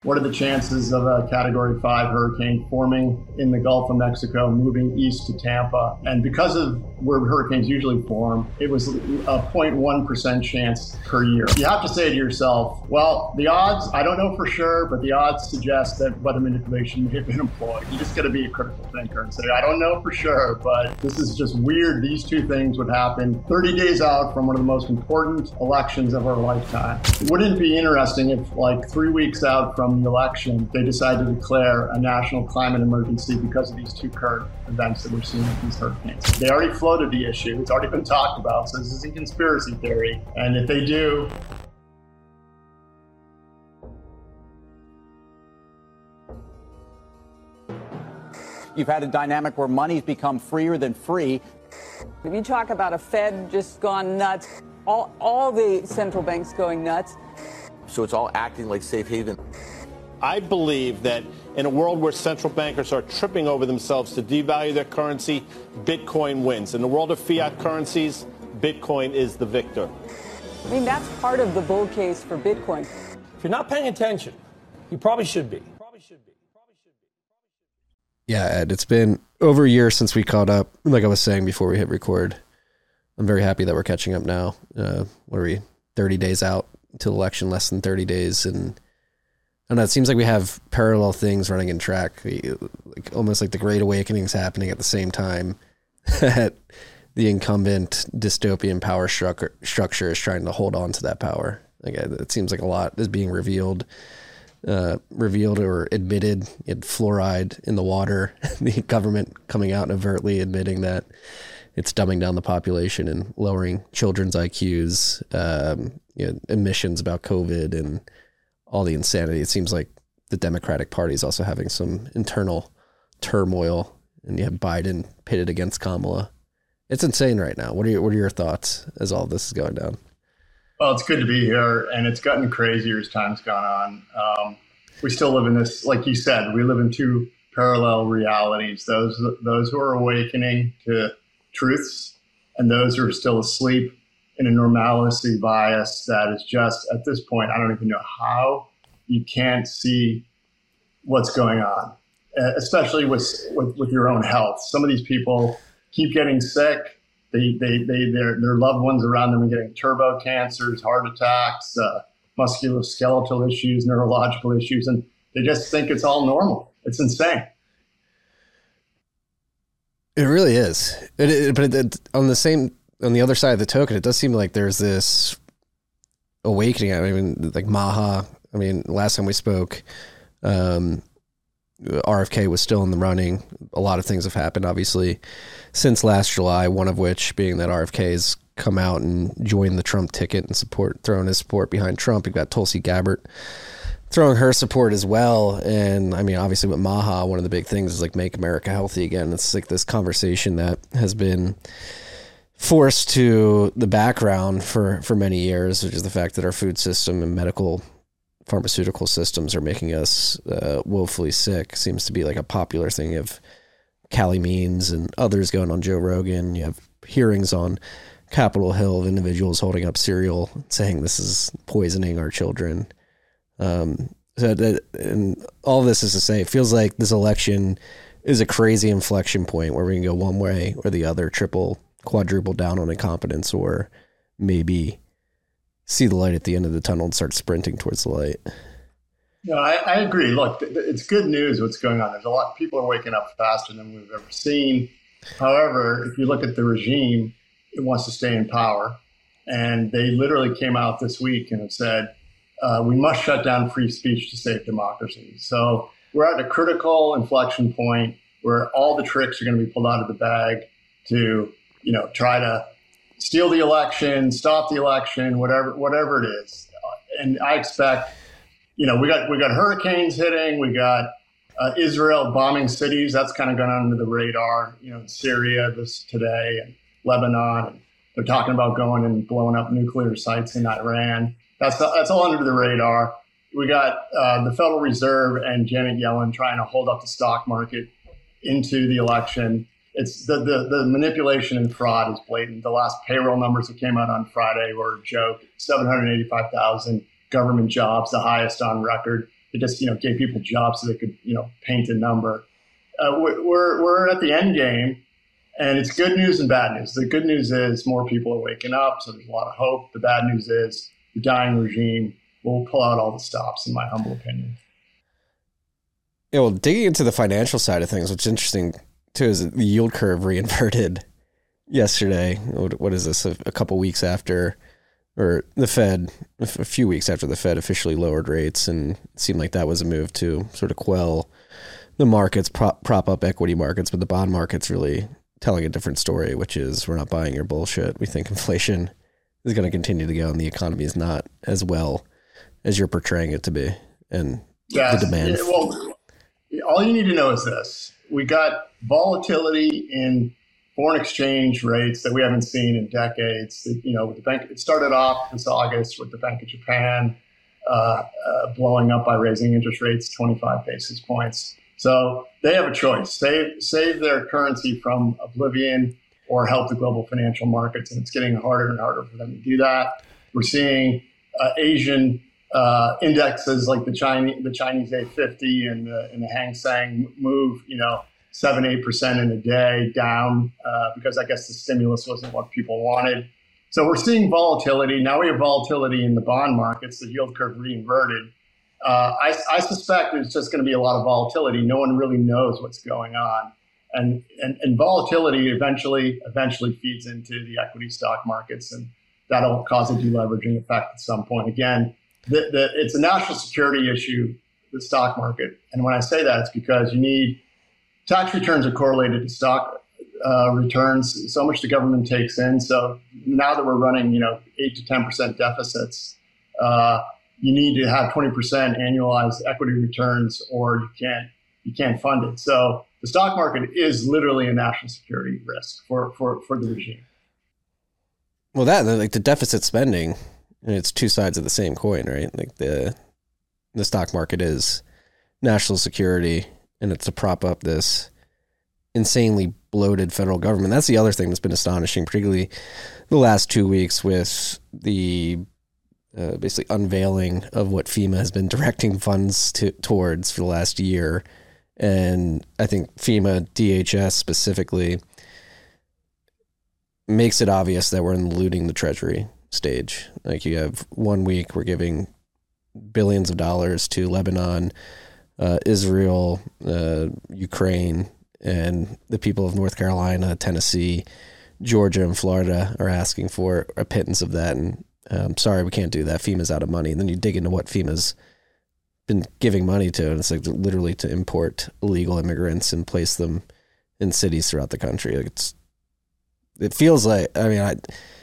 What are the chances of a Category 5 hurricane forming in the Gulf of Mexico, moving east to Tampa? And because of where hurricanes usually form, it was a 0.1% chance per year. You have to say to yourself, well, the odds, I don't know for sure, but the odds suggest that weather manipulation may have been employed. You just got to be a critical thinker and say, I don't know for sure, but this is just weird. These two things would happen 30 days out from one of the most important elections of our lifetime. Wouldn't it be interesting if, like, 3 weeks out from the election, they decided to declare a national climate emergency because of these two current events that we're seeing with these hurricanes? They already floated the issue. It's already been talked about. So this isn't conspiracy theory. And if they do, you've had a dynamic where money's become freer than free. If you talk about a Fed just gone nuts, all the central banks going nuts. So it's all acting like safe haven. I believe that in a world where central bankers are tripping over themselves to devalue their currency, Bitcoin wins. In the world of fiat currencies, Bitcoin is the victor. I mean, that's part of the bull case for Bitcoin. If you're not paying attention, you probably should be. Yeah, Ed, it's been over a year since we caught up. Like I was saying before we hit record, I'm very happy that we're catching up now. What are we, 30 days out till election, less than 30 days, and I don't know, it seems like we have parallel things running in track, like almost like the Great Awakening is happening at the same time that the incumbent dystopian power structure is trying to hold on to that power. Like, it seems like a lot is being revealed or admitted. You had fluoride in the water, the government coming out and overtly admitting that it's dumbing down the population and lowering children's IQs, admissions about COVID and all the insanity. It seems like the Democratic Party is also having some internal turmoil, and you have Biden pitted against Kamala. It's insane right now. What are your thoughts as all this is going down? well, it's good to be here, and it's gotten crazier as time's gone on. We still live in this, like you said, we live in two parallel realities. Those who are awakening to truths, and those who are still asleep in a normalcy bias that is just, at this point, I don't even know how you can't see what's going on, especially with your own health. Some of these people keep getting sick. Their loved ones around them are getting turbo cancers, heart attacks, musculoskeletal issues, neurological issues, and they just think it's all normal. It's insane. It really is. But on the other side of the token, it does seem like there's this awakening. I mean, like Maha. I mean, last time we spoke, RFK was still in the running. A lot of things have happened, obviously, since last July, one of which being that RFK has come out and joined the Trump ticket and throwing his support behind Trump. You've got Tulsi Gabbard throwing her support as well. And I mean, obviously with Maha, one of the big things is like make America healthy again. It's like this conversation that has been forced to the background for many years, which is the fact that our food system and medical pharmaceutical systems are making us woefully sick. Seems to be like a popular thing. You have Callie Means and others going on Joe Rogan. You have hearings on Capitol Hill of individuals holding up cereal saying this is poisoning our children. And all this is to say, it feels like this election is a crazy inflection point where we can go one way or the other, quadruple down on incompetence, or maybe see the light at the end of the tunnel and start sprinting towards the light. No, I agree. Look, it's good news what's going on. There's a lot. People are waking up faster than we've ever seen. However, if you look at the regime, it wants to stay in power. And they literally came out this week and have said, we must shut down free speech to save democracy. So we're at a critical inflection point where all the tricks are going to be pulled out of the bag to, try to steal the election, stop the election, whatever it is. And I expect, we got hurricanes hitting, we got Israel bombing cities. That's kind of gone under the radar, in Syria today and Lebanon. And they're talking about going and blowing up nuclear sites in Iran. That's all under the radar. We got the Federal Reserve and Janet Yellen trying to hold up the stock market into the election. It's the manipulation and fraud is blatant. The last payroll numbers that came out on Friday were a joke. 785,000 government jobs, the highest on record. They just, gave people jobs so they could, paint a number. We're at the end game, and it's good news and bad news. The good news is more people are waking up, so there's a lot of hope. The bad news is the dying regime will pull out all the stops, in my humble opinion. Yeah, well, digging into the financial side of things, what's interesting too is that the yield curve reinverted yesterday. What is this? A couple weeks after, or the Fed, a few weeks after the Fed officially lowered rates, and it seemed like that was a move to sort of quell the markets, prop up equity markets, but the bond market's really telling a different story, which is we're not buying your bullshit. We think inflation is going to continue to go, and the economy is not as well as you're portraying it to be, and the demand. Yeah, well, all you need to know is this. We got volatility in foreign exchange rates that we haven't seen in decades. With the bank, it started off this August with the Bank of Japan blowing up by raising interest rates 25 basis points. So they have a choice: save their currency from oblivion, or help the global financial markets. And it's getting harder and harder for them to do that. We're seeing Asian indexes like the Chinese A50 and the Hang Seng move, 7-8% in a day down because I guess the stimulus wasn't what people wanted. So we're seeing volatility. Now we have volatility in the bond markets. The yield curve reinverted. I suspect there's just going to be a lot of volatility. No one really knows what's going on. And volatility eventually feeds into the equity stock markets, and that'll cause a deleveraging effect at some point. Again, it's a national security issue, the stock market. And when I say that, it's because you need tax returns are correlated to stock returns. So much the government takes in. So now that we're running, 8 to 10% deficits, you need to have 20% annualized equity returns, or you can't fund it. So the stock market is literally a national security risk for the regime. Well, the deficit spending, it's two sides of the same coin, right? Like the stock market is national security, and it's to prop up this insanely bloated federal government. That's the other thing that's been astonishing, particularly the last 2 weeks with the basically unveiling of what FEMA has been directing funds towards for the last year. And I think FEMA, DHS specifically, makes it obvious that we're in looting the Treasury stage. Like, you have 1 week, we're giving billions of dollars to Lebanon, Israel, Ukraine, and the people of North Carolina, Tennessee, Georgia, and Florida are asking for a pittance of that. And sorry, we can't do that. FEMA's out of money. And then you dig into what FEMA's been giving money to, and it's like literally to import illegal immigrants and place them in cities throughout the country. Like, it feels like, I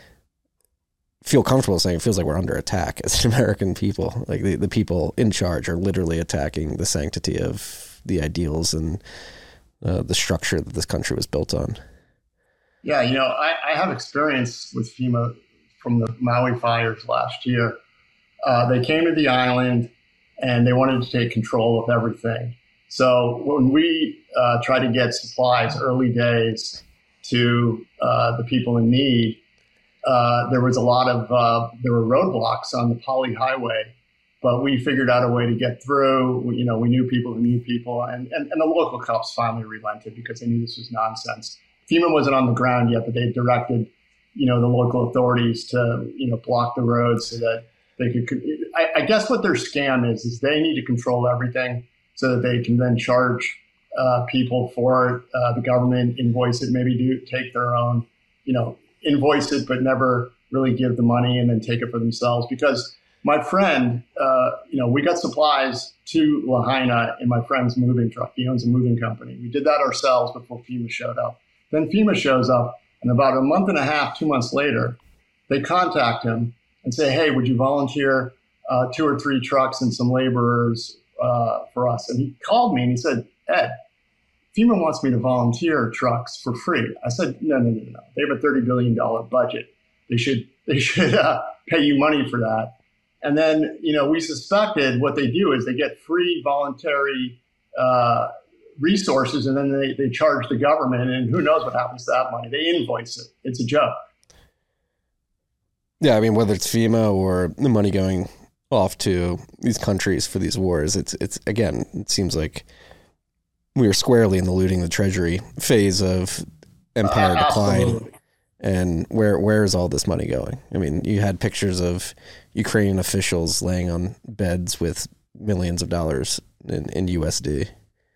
feel comfortable saying it feels like we're under attack as an American people. Like the people in charge are literally attacking the sanctity of the ideals and the structure that this country was built on. Yeah, I have experience with FEMA from the Maui fires last year. They came to the island and they wanted to take control of everything. So when we tried to get supplies early days to the people in need, there was a lot of there were roadblocks on the Poly Highway, but we figured out a way to get through. We knew people who knew people, and the local cops finally relented because they knew this was nonsense. FEMA wasn't on the ground yet, but they directed the local authorities to block the roads so that they could. I guess what their scam is they need to control everything so that they can then charge people for it. The government invoice it, maybe take their own, invoice it, but never really give the money and then take it for themselves. Because my friend, we got supplies to Lahaina in my friend's moving truck. He owns a moving company. We did that ourselves before FEMA showed up. Then FEMA shows up, and about a month and a half, 2 months later, they contact him and say, hey, would you volunteer 2 or 3 trucks and some laborers for us? And he called me and he said, Ed, FEMA wants me to volunteer trucks for free. I said, no. They have a $30 billion budget. They should pay you money for that. And then, we suspected what they do is they get free voluntary resources, and then they charge the government, and who knows what happens to that money. They invoice it. It's a joke. Yeah, whether it's FEMA or the money going off to these countries for these wars. It's again, it seems like we are squarely in the looting the treasury phase of empire decline. Absolutely. And where is all this money going? I mean, you had pictures of Ukrainian officials laying on beds with millions of dollars in USD.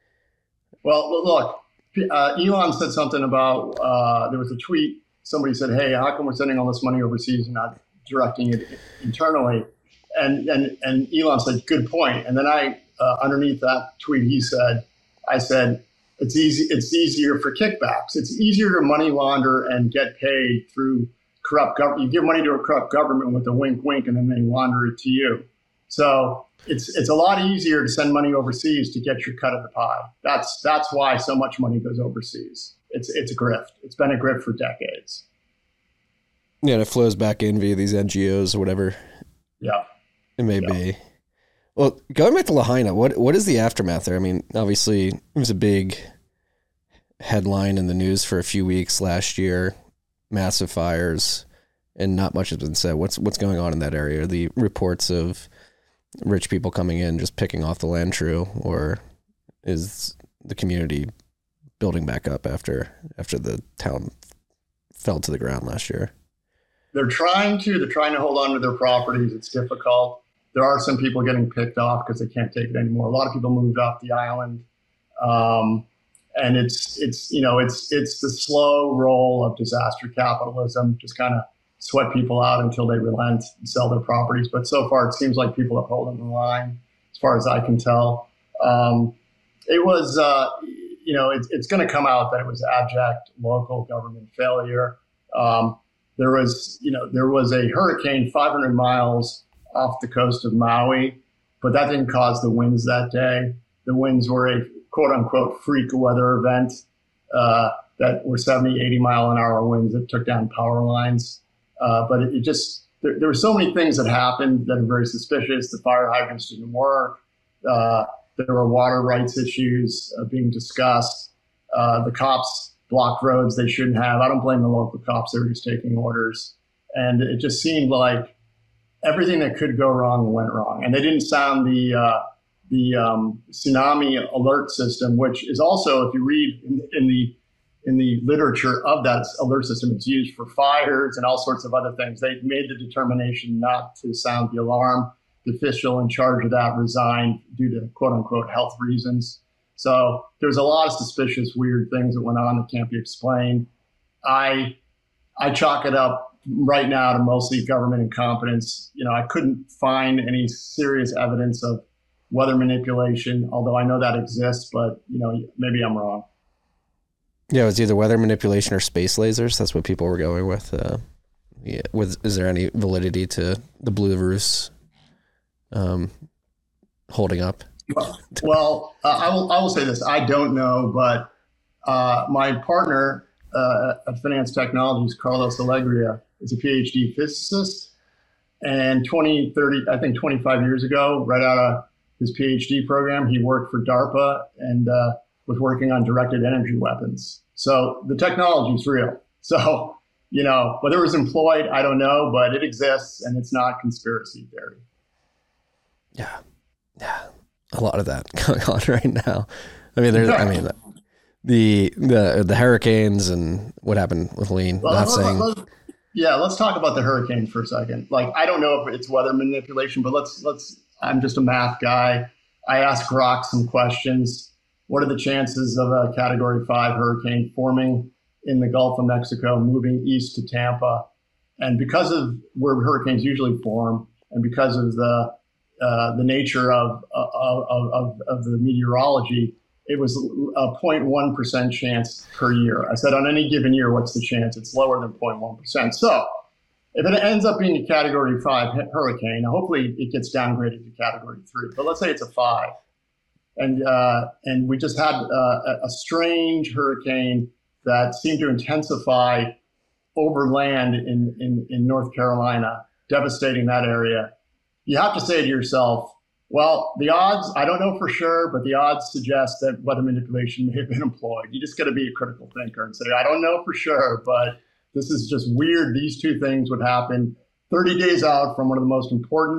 Well, look, Elon said something about, there was a tweet, somebody said, hey, how come we're sending all this money overseas and not directing it internally? And Elon said, good point. And then underneath that tweet, I said, it's easier for kickbacks. It's easier to money launder and get paid through corrupt government. You give money to a corrupt government with a wink, wink, and then they launder it to you. So it's a lot easier to send money overseas to get your cut of the pie. That's why so much money goes overseas. It's a grift. It's been a grift for decades. Yeah, and it flows back in via these NGOs or whatever. Yeah, it may be. Well, going back to Lahaina, what is the aftermath there? I mean, obviously, it was a big headline in the news for a few weeks last year, massive fires, and not much has been said. What's going on in that area? Are the reports of rich people coming in just picking off the land true, or is the community building back up after the town fell to the ground last year? They're trying to hold on to their properties. It's difficult. There are some people getting picked off because they can't take it anymore. A lot of people moved off the island. And it's the slow roll of disaster capitalism, just kind of sweat people out until they relent and sell their properties. But so far, it seems like people are holding the line, as far as I can tell. It was, it's going to come out that it was abject local government failure. There was a hurricane 500 miles off the coast of Maui, but that didn't cause the winds that day. The winds were a quote-unquote freak weather event that were 70, 80-mile-an-hour winds that took down power lines. But there were so many things that happened that are very suspicious. The fire hydrants didn't work. There were water rights issues being discussed. The cops blocked roads they shouldn't have. I don't blame the local cops. They were just taking orders. And it just seemed like everything that could go wrong went wrong. And they didn't sound the tsunami alert system, which is also, if you read in the literature of that alert system, it's used for fires and all sorts of other things. They made the determination not to sound the alarm. The official in charge of that resigned due to quote unquote health reasons. So there's a lot of suspicious, weird things that went on that can't be explained. I chalk it up right now to mostly government incompetence. I couldn't find any serious evidence of weather manipulation, although I know that exists, but maybe I'm wrong. Yeah, it was either weather manipulation or space lasers. That's what people were going with. Is there any validity to the Belarus holding up? Well, I will say this. I don't know, but my partner at Finance Technologies, Carlos Alegria, is a PhD physicist. And 25 years ago, right out of his PhD program, he worked for DARPA and was working on directed energy weapons. So the technology is real. So, whether it was employed, I don't know, but it exists and it's not conspiracy theory. Yeah. A lot of that going on right now. The hurricanes and what happened with Helene. Let's talk about the hurricane for a second. I don't know if it's weather manipulation, but I'm just a math guy. I asked Grok some questions. What are the chances of a Category 5 hurricane forming in the Gulf of Mexico, moving east to Tampa? And because of where hurricanes usually form, and because of the nature of the meteorology, it was a 0.1% chance per year. I said, on any given year, what's the chance? It's lower than 0.1%. So if it ends up being a Category 5 hurricane, hopefully it gets downgraded to Category 3. But let's say it's a 5. And we just had a strange hurricane that seemed to intensify over land in North Carolina, devastating that area. You have to say to yourself, well, the odds, I don't know for sure, but the odds suggest that weather manipulation may have been employed. You just got to be a critical thinker and say, I don't know for sure, but this is just weird. These two things would happen 30 days out from one of the most important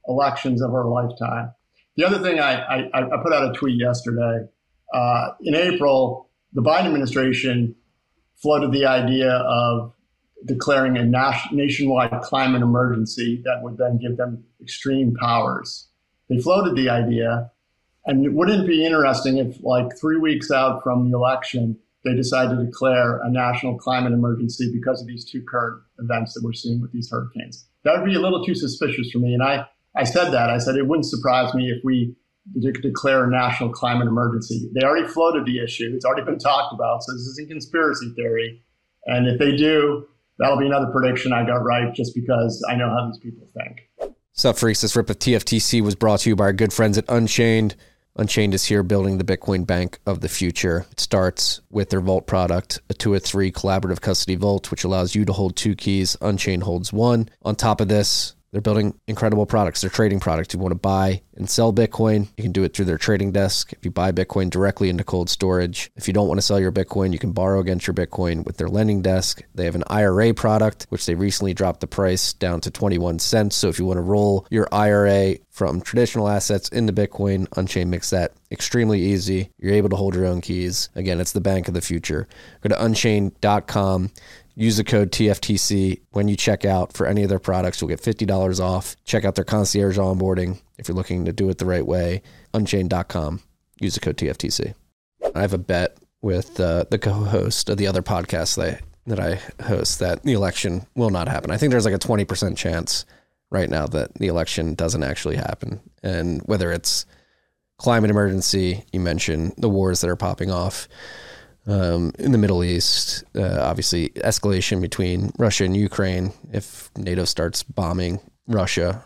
elections of our lifetime. The other thing, I put out a tweet yesterday. In April, the Biden administration floated the idea of declaring a nationwide climate emergency that would then give them extreme powers. They floated the idea. And wouldn't it be interesting if, like 3 weeks out from the election, they decided to declare a national climate emergency because of these two current events that we're seeing with these hurricanes? That would be a little too suspicious for me. And I said that. I said it wouldn't surprise me if we declare a national climate emergency. They already floated the issue. It's already been talked about. So this isn't conspiracy theory. And if they do, that'll be another prediction I got right just because I know how these people think. What's up, freaks? This rip of TFTC was brought to you by our good friends at Unchained. Unchained is here building the Bitcoin bank of the future. It starts with their Vault product, a 2 of 3 collaborative custody vault, which allows you to hold 2 keys. Unchained holds 1. On top of this, they're building incredible products. They're trading products. If you want to buy and sell Bitcoin, you can do it through their trading desk. If you buy Bitcoin directly into cold storage, if you don't want to sell your Bitcoin, you can borrow against your Bitcoin with their lending desk. They have an IRA product, which they recently dropped the price down to 21 cents. So if you want to roll your IRA from traditional assets into Bitcoin, Unchained makes that extremely easy. You're able to hold your own keys. Again, it's the bank of the future. Go to unchained.com. Use the code TFTC when you check out for any of their products. You'll get $50 off. Check out their concierge onboarding if you're looking to do it the right way. Unchained.com. Use the code TFTC. I have a bet with the co-host of the other podcast that I host that the election will not happen. I think there's like a 20% chance right now that the election doesn't actually happen. And whether it's climate emergency, you mentioned the wars that are popping off in the Middle East, obviously escalation between Russia and Ukraine. If NATO starts bombing Russia,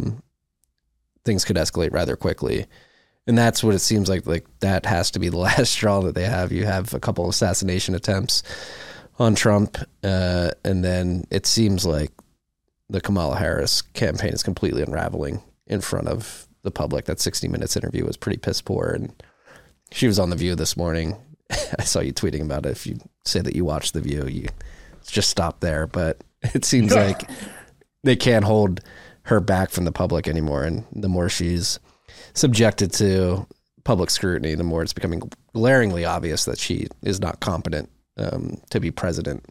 things could escalate rather quickly. And that's what it seems like that has to be the last straw that they have. You have a couple of assassination attempts on Trump, and then it seems like the Kamala Harris campaign is completely unraveling in front of the public. That 60 Minutes interview was pretty piss poor, and she was on The View this morning. I saw you tweeting about it. If you say that you watched The View, you just stop there. But it seems like they can't hold her back from the public anymore. And the more she's subjected to public scrutiny, the more it's becoming glaringly obvious that she is not competent to be president.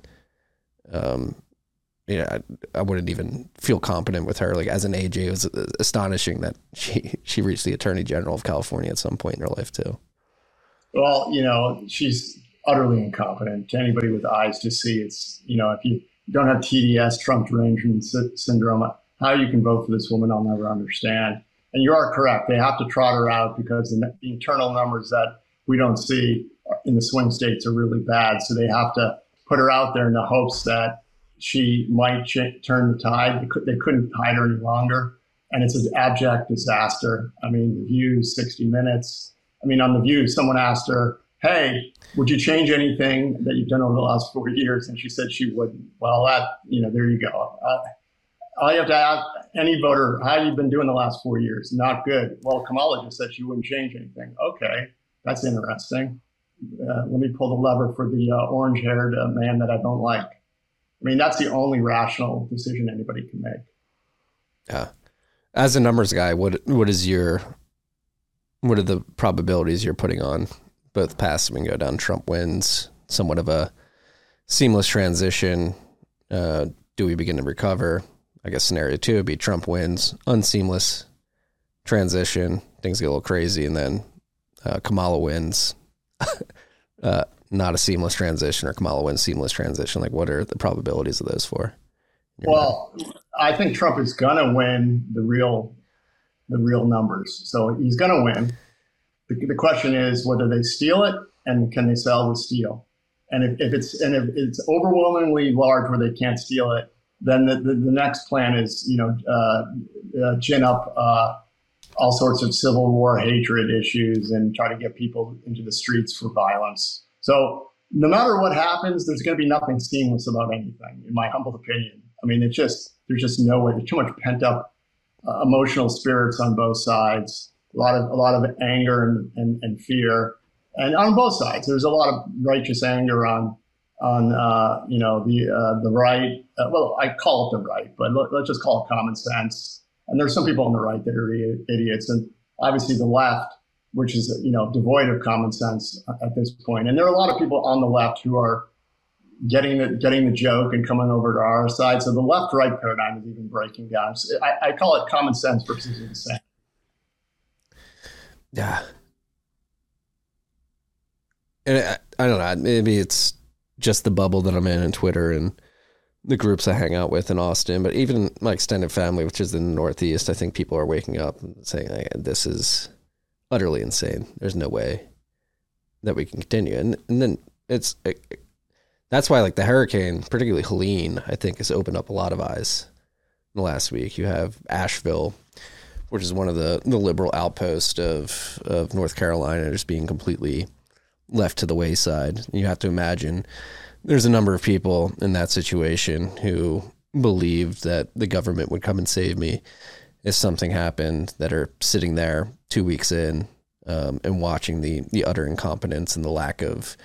I wouldn't even feel competent with her. Like, as an AJ, it was astonishing that she reached the Attorney General of California at some point in her life too. Well, she's utterly incompetent. To anybody with eyes to see, it's, if you don't have TDS, Trump derangement syndrome, how you can vote for this woman, I'll never understand. And you are correct. They have to trot her out because the internal numbers that we don't see in the swing states are really bad. So they have to put her out there in the hopes that she might turn the tide. They couldn't hide her any longer. And it's an abject disaster. I mean, The View, 60 Minutes. On The View, someone asked her, hey, would you change anything that you've done over the last 4 years? And she said she wouldn't. Well, there you go. All you have to ask any voter, how have you been doing the last 4 years? Not good. Well, Kamala just said she wouldn't change anything. Okay, that's interesting. Let me pull the lever for the orange-haired man that I don't like. That's the only rational decision anybody can make. Yeah. As a numbers guy, what are the probabilities you're putting on both paths when go down? Trump wins, somewhat of a seamless transition. Do we begin to recover? I guess scenario 2 would be Trump wins, unseamless transition. Things get a little crazy, and then Kamala wins, not a seamless transition, or Kamala wins seamless transition. Like, what are the probabilities of those four? Well, I think Trump is going to win the real numbers. So he's going to win. The question is whether they steal it and can they sell the steal. And if it's overwhelmingly large where they can't steal it, then the next plan is gin up all sorts of civil war hatred issues and try to get people into the streets for violence. So no matter what happens, there's going to be nothing seamless about anything, in my humble opinion. There's just no way. There's too much pent up emotional spirits on both sides. A lot of anger and fear, and on both sides, there's a lot of righteous anger on the right. Well, I call it the right, but let's just call it common sense. And there's some people on the right that are idiots. And obviously the left, which is, devoid of common sense at this point. And there are a lot of people on the left who are getting the joke and coming over to our side. So the left-right paradigm is even breaking down. So I call it common sense versus insane. Yeah. And I don't know, maybe it's just the bubble that I'm in Twitter and the groups I hang out with in Austin, but even my extended family, which is in the Northeast, I think people are waking up and saying, this is utterly insane. There's no way that we can continue. And then that's why like the hurricane, particularly Helene, I think has opened up a lot of eyes in the last week. You have Asheville, which is one of the liberal outposts of North Carolina, just being completely left to the wayside. You have to imagine there's a number of people in that situation who believed that the government would come and save me if something happened, that are sitting there 2 weeks in and watching the utter incompetence and the lack of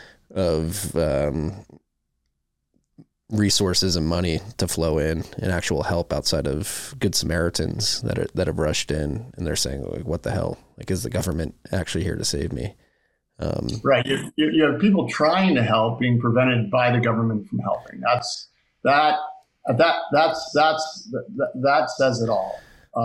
resources and money to flow in and actual help outside of Good Samaritans that have rushed in, and they're saying, like, what the hell? Like, is the government actually here to save me? Right. You have people trying to help being prevented by the government from helping. That says it all.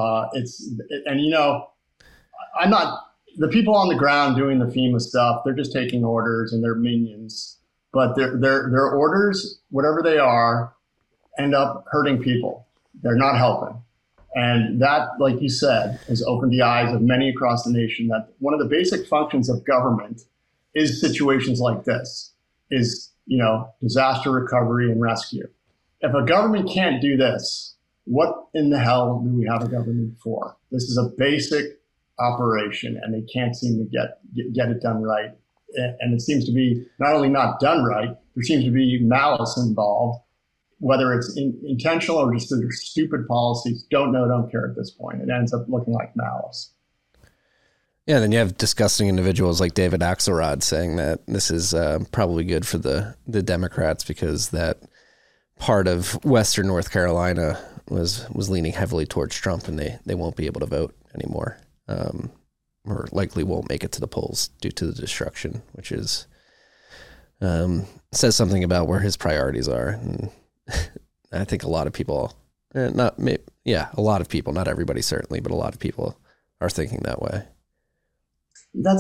I'm not, the people on the ground doing the FEMA stuff, they're just taking orders and they're minions, but their orders, whatever they are, end up hurting people. They're not helping. And that, like you said, has opened the eyes of many across the nation that one of the basic functions of government is situations like this, is, disaster recovery and rescue. If a government can't do this, what in the hell do we have a government for? This is a basic operation, and they can't seem to get it done right. And it seems to be not only not done right, there seems to be malice involved. Whether it's intentional or just their stupid policies, don't care at this point. It ends up looking like malice. Yeah, then you have disgusting individuals like David Axelrod saying that this is probably good for the Democrats because that part of Western North Carolina was leaning heavily towards Trump, and they won't be able to vote anymore, or likely won't make it to the polls due to the destruction, which is says something about where his priorities are. And I think a lot of people, a lot of people, not everybody certainly, but a lot of people are thinking that way. Look,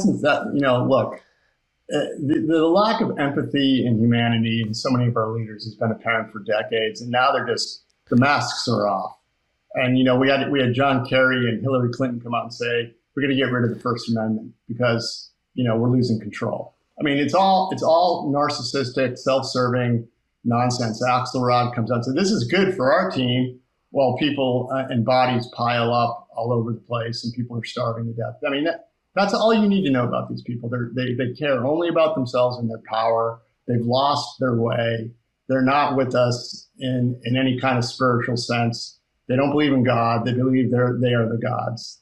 the lack of empathy and humanity in so many of our leaders has been apparent for decades, and now the masks are off. And we had John Kerry and Hillary Clinton come out and say we're going to get rid of the First Amendment because we're losing control. I mean, it's all narcissistic, self-serving nonsense. Axelrod comes out and says this is good for our team, while people and bodies pile up all over the place and people are starving to death. I mean, that's all you need to know about these people. They care only about themselves and their power. They've lost their way. They're not with us in any kind of spiritual sense. They don't believe in God. They believe they are the gods.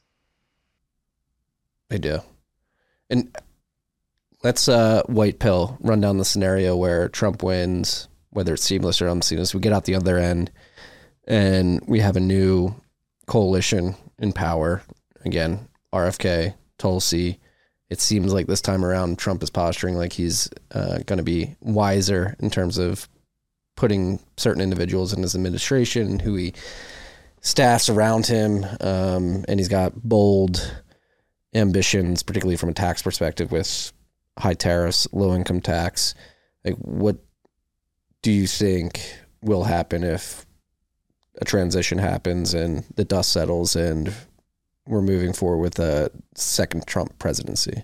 They do. And let's white pill run down the scenario where Trump wins, whether it's seamless or unseamless. We get out the other end and we have a new coalition in power. Again, RFK, Tulsi. It seems like this time around Trump is posturing like he's going to be wiser in terms of putting certain individuals in his administration and who he staffs around him. And he's got bold ambitions, particularly from a tax perspective, with high tariffs, low income tax. Like, what do you think will happen if a transition happens and the dust settles and we're moving forward with a second Trump presidency?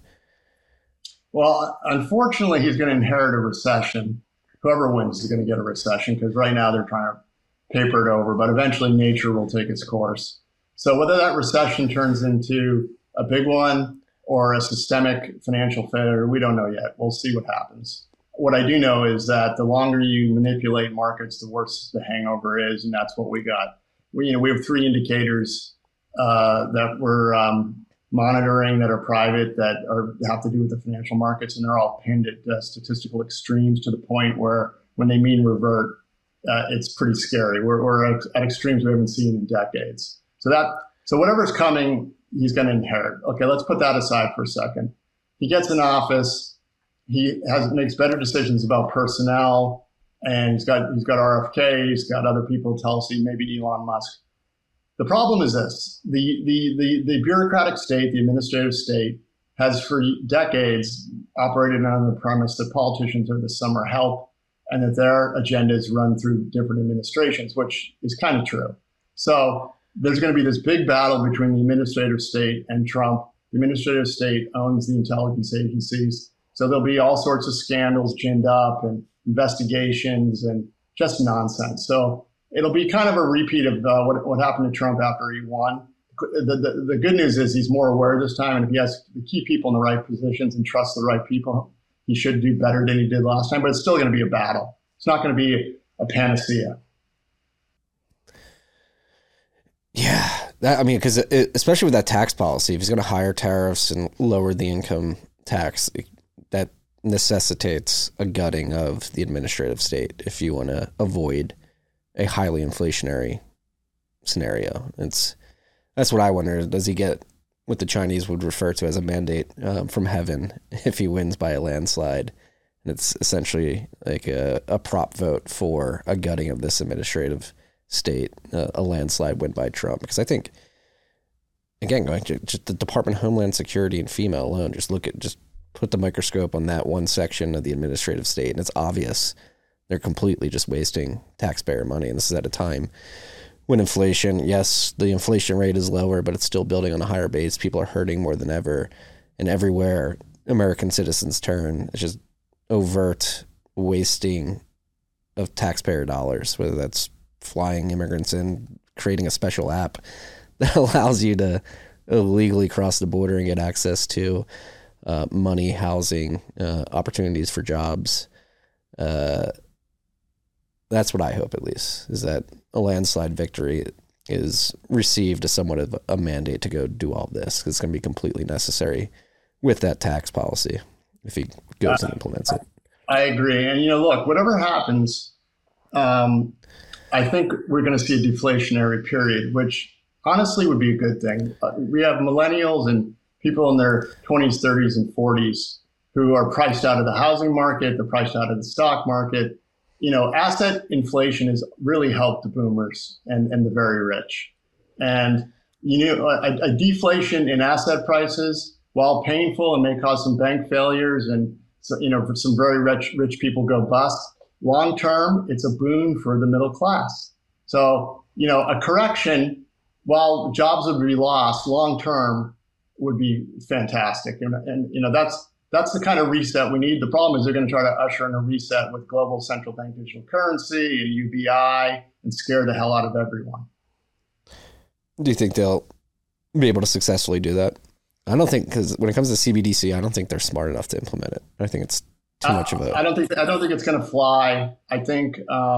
Well, unfortunately, he's going to inherit a recession. Whoever wins is going to get a recession because right now they're trying to paper it over, but eventually nature will take its course. So whether that recession turns into a big one or a systemic financial failure, we don't know yet. We'll see what happens. What I do know is that the longer you manipulate markets, the worse the hangover is, and that's what we got. We have three indicators that we're monitoring that are private that have to do with the financial markets, and they're all pinned at statistical extremes to the point where when they mean revert, it's pretty scary. We're at extremes we haven't seen in decades. So whatever's coming, he's going to inherit. Okay, let's put that aside for a second. He gets in office. He makes better decisions about personnel, and he's got RFK. He's got other people, Tulsi, maybe Elon Musk. The problem is this: the bureaucratic state, the administrative state, has for decades operated on the premise that politicians are the summer help and that their agendas run through different administrations, which is kind of true. So there's going to be this big battle between the administrative state and Trump. The administrative state owns the intelligence agencies. So there'll be all sorts of scandals ginned up and investigations and just nonsense. So it'll be kind of a repeat of what happened to Trump after he won. The good news is he's more aware this time, and if he has the key people in the right positions and trusts the right people, he should do better than he did last time. But it's still going to be a battle. It's not going to be a panacea. Yeah, because especially with that tax policy, if he's going to higher tariffs and lower the income tax, that necessitates a gutting of the administrative state if you want to avoid a highly inflationary scenario. That's what I wonder. Does he get what the Chinese would refer to as a mandate from heaven if he wins by a landslide? And it's essentially like a prop vote for a gutting of this administrative state, a landslide win by Trump. Because I think, again, going to just the Department of Homeland Security and FEMA alone, just put the microscope on that one section of the administrative state, and it's obvious they're completely just wasting taxpayer money. And this is at a time when inflation, yes, the inflation rate is lower, but it's still building on a higher base. People are hurting more than ever. And everywhere American citizens turn, it's just overt wasting of taxpayer dollars, whether that's flying immigrants in, creating a special app that allows you to illegally cross the border and get access to money, housing, opportunities for jobs. That's what I hope, at least, is that a landslide victory is received as somewhat of a mandate to go do all of this, because it's going to be completely necessary with that tax policy if he goes and implements it. I agree. And, look, whatever happens, I think we're going to see a deflationary period, which honestly would be a good thing. We have millennials and people in their 20s, 30s, and 40s who are priced out of the housing market, they're priced out of the stock market. Asset inflation has really helped the boomers and the very rich. And, a deflation in asset prices, while painful and may cause some bank failures and, for some very rich people go bust, long term, it's a boon for the middle class. So, a correction, while jobs would be lost, long term would be fantastic. And that's the kind of reset we need. The problem is they're going to try to usher in a reset with global central bank digital currency and UBI and scare the hell out of everyone. Do you think they'll be able to successfully do that? I don't think, because when it comes to CBDC, I don't think they're smart enough to implement it. I think it's too much of a... I don't think it's going to fly. I think,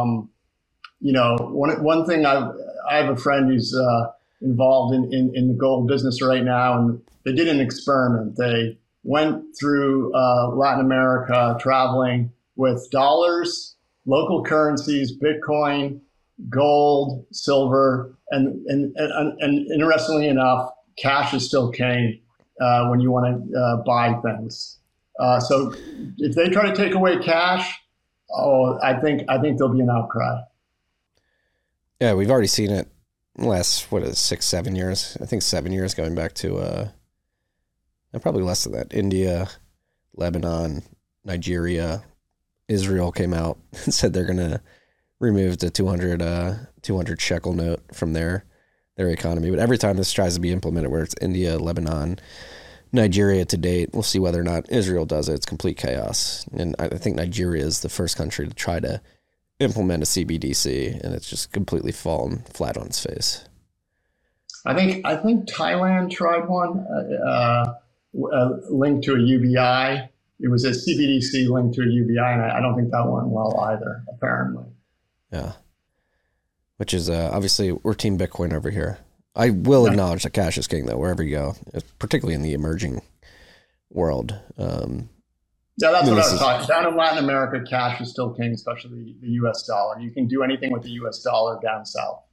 one thing I have a friend who's involved in the gold business right now, and they did an experiment. They went through Latin America traveling with dollars, local currencies, Bitcoin, gold, silver, and interestingly enough, cash is still king when you want to buy things. So if they try to take away cash, I think there'll be an outcry. Yeah, we've already seen it last 6-7 years. I think 7 years, going back to probably less than that. India, Lebanon, Nigeria, Israel came out and said they're going to remove the 200 shekel note from their economy. But every time this tries to be implemented, where it's India, Lebanon, Nigeria to date, we'll see whether or not Israel does it. It's complete chaos. And I think Nigeria is the first country to try to implement a CBDC, and it's just completely fallen flat on its face. I think Thailand tried one linked to a UBI. It was a CBDC linked to a UBI, and I don't think that went well either, apparently. Yeah. Which is, obviously, we're Team Bitcoin over here. I will acknowledge that cash is king, though, wherever you go, particularly in the emerging world. Yeah, that's what I was talking. Down in Latin America, cash is still king, especially the U.S. dollar. You can do anything with the U.S. dollar down south.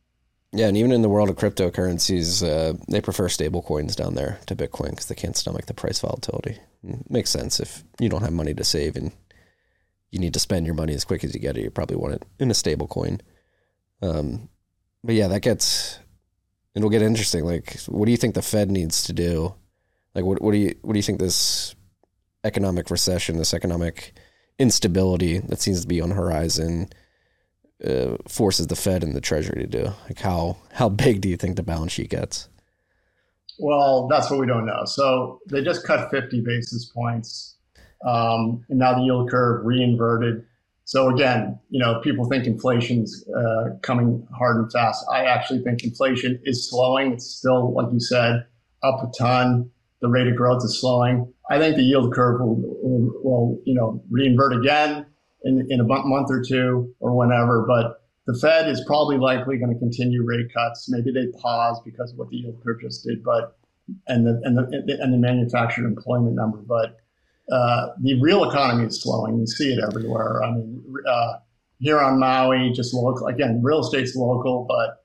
Yeah, and even in the world of cryptocurrencies, they prefer stable coins down there to Bitcoin because they can't stomach the price volatility. Makes sense. If you don't have money to save and you need to spend your money as quick as you get it, you probably want it in a stable coin. But yeah, it'll get interesting. Like, what do you think the Fed needs to do? Like, what do you think this economic recession, this economic instability that seems to be on the horizon, forces the Fed and the Treasury to do? Like, how big do you think the balance sheet gets? Well, that's what we don't know. So they just cut 50 basis points, and now the yield curve re-inverted. So again, people think inflation's coming hard and fast. I actually think inflation is slowing. It's still, like you said, up a ton. The rate of growth is slowing. I think the yield curve will re-invert again in a month or two or whenever. But the Fed is probably likely going to continue rate cuts. Maybe they pause because of what the yield curve just did, and the manufactured employment number. But the real economy is slowing. You see it everywhere. I mean, here on Maui, just local. Again, real estate's local, but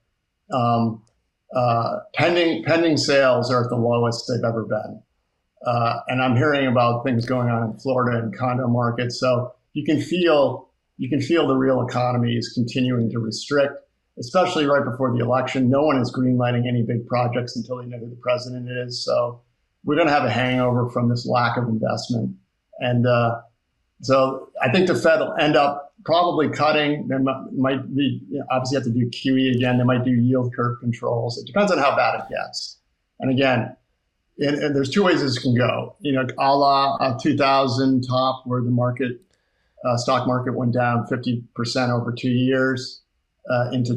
pending sales are at the lowest they've ever been. And I'm hearing about things going on in Florida and condo markets. So you can feel the real economy is continuing to restrict, especially right before the election. No one is greenlighting any big projects until they know who the president is. So we're going to have a hangover from this lack of investment. And so I think the Fed will end up probably cutting. There might be, obviously have to do QE again. They might do yield curve controls. It depends on how bad it gets. And again, and there's two ways this can go. A la 2000 top, where the stock market went down 50% over 2 years into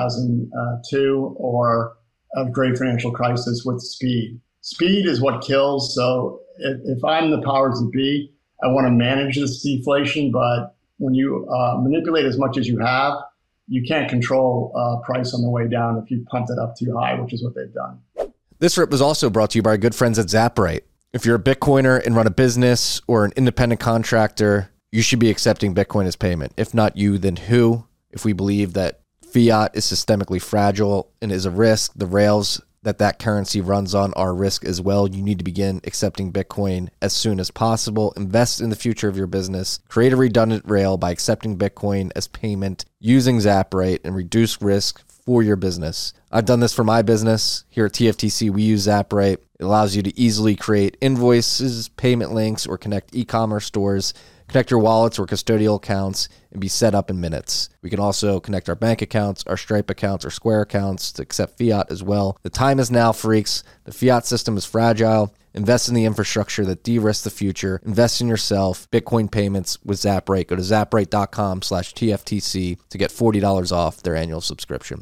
2002, or a great financial crisis with speed. Speed is what kills. So if I'm the powers that be, I want to manage this deflation, but when you manipulate as much as you have, you can't control price on the way down if you pumped it up too high, which is what they've done. This rip was also brought to you by our good friends at ZapRate. If you're a Bitcoiner and run a business or an independent contractor, you should be accepting Bitcoin as payment. If not you, then who? If we believe that fiat is systemically fragile and is a risk, the rails that currency runs on are a risk as well. You need to begin accepting Bitcoin as soon as possible. Invest in the future of your business. Create a redundant rail by accepting Bitcoin as payment using ZapRate and reduce risk for your business. I've done this for my business. Here at TFTC, we use ZapRate. It allows you to easily create invoices, payment links, or connect e-commerce stores, connect your wallets or custodial accounts, and be set up in minutes. We can also connect our bank accounts, our Stripe accounts, our Square accounts to accept fiat as well. The time is now, freaks. The fiat system is fragile. Invest in the infrastructure that de-risks the future. Invest in yourself. Bitcoin payments with ZapRate. Go to zaprate.com/TFTC to get $40 off their annual subscription.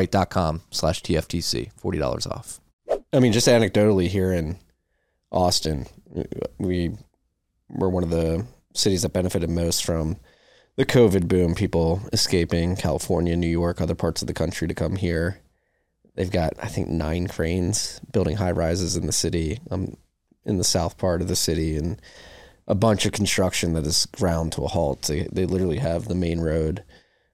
zaprate.com/TFTC, $40 off. I mean, just anecdotally here in Austin, we were one of the cities that benefited most from the COVID boom, people escaping California, New York, other parts of the country to come here. They've got, I think, 9 cranes building high rises in the city, in the south part of the city, and a bunch of construction that is ground to a halt. They literally have the main road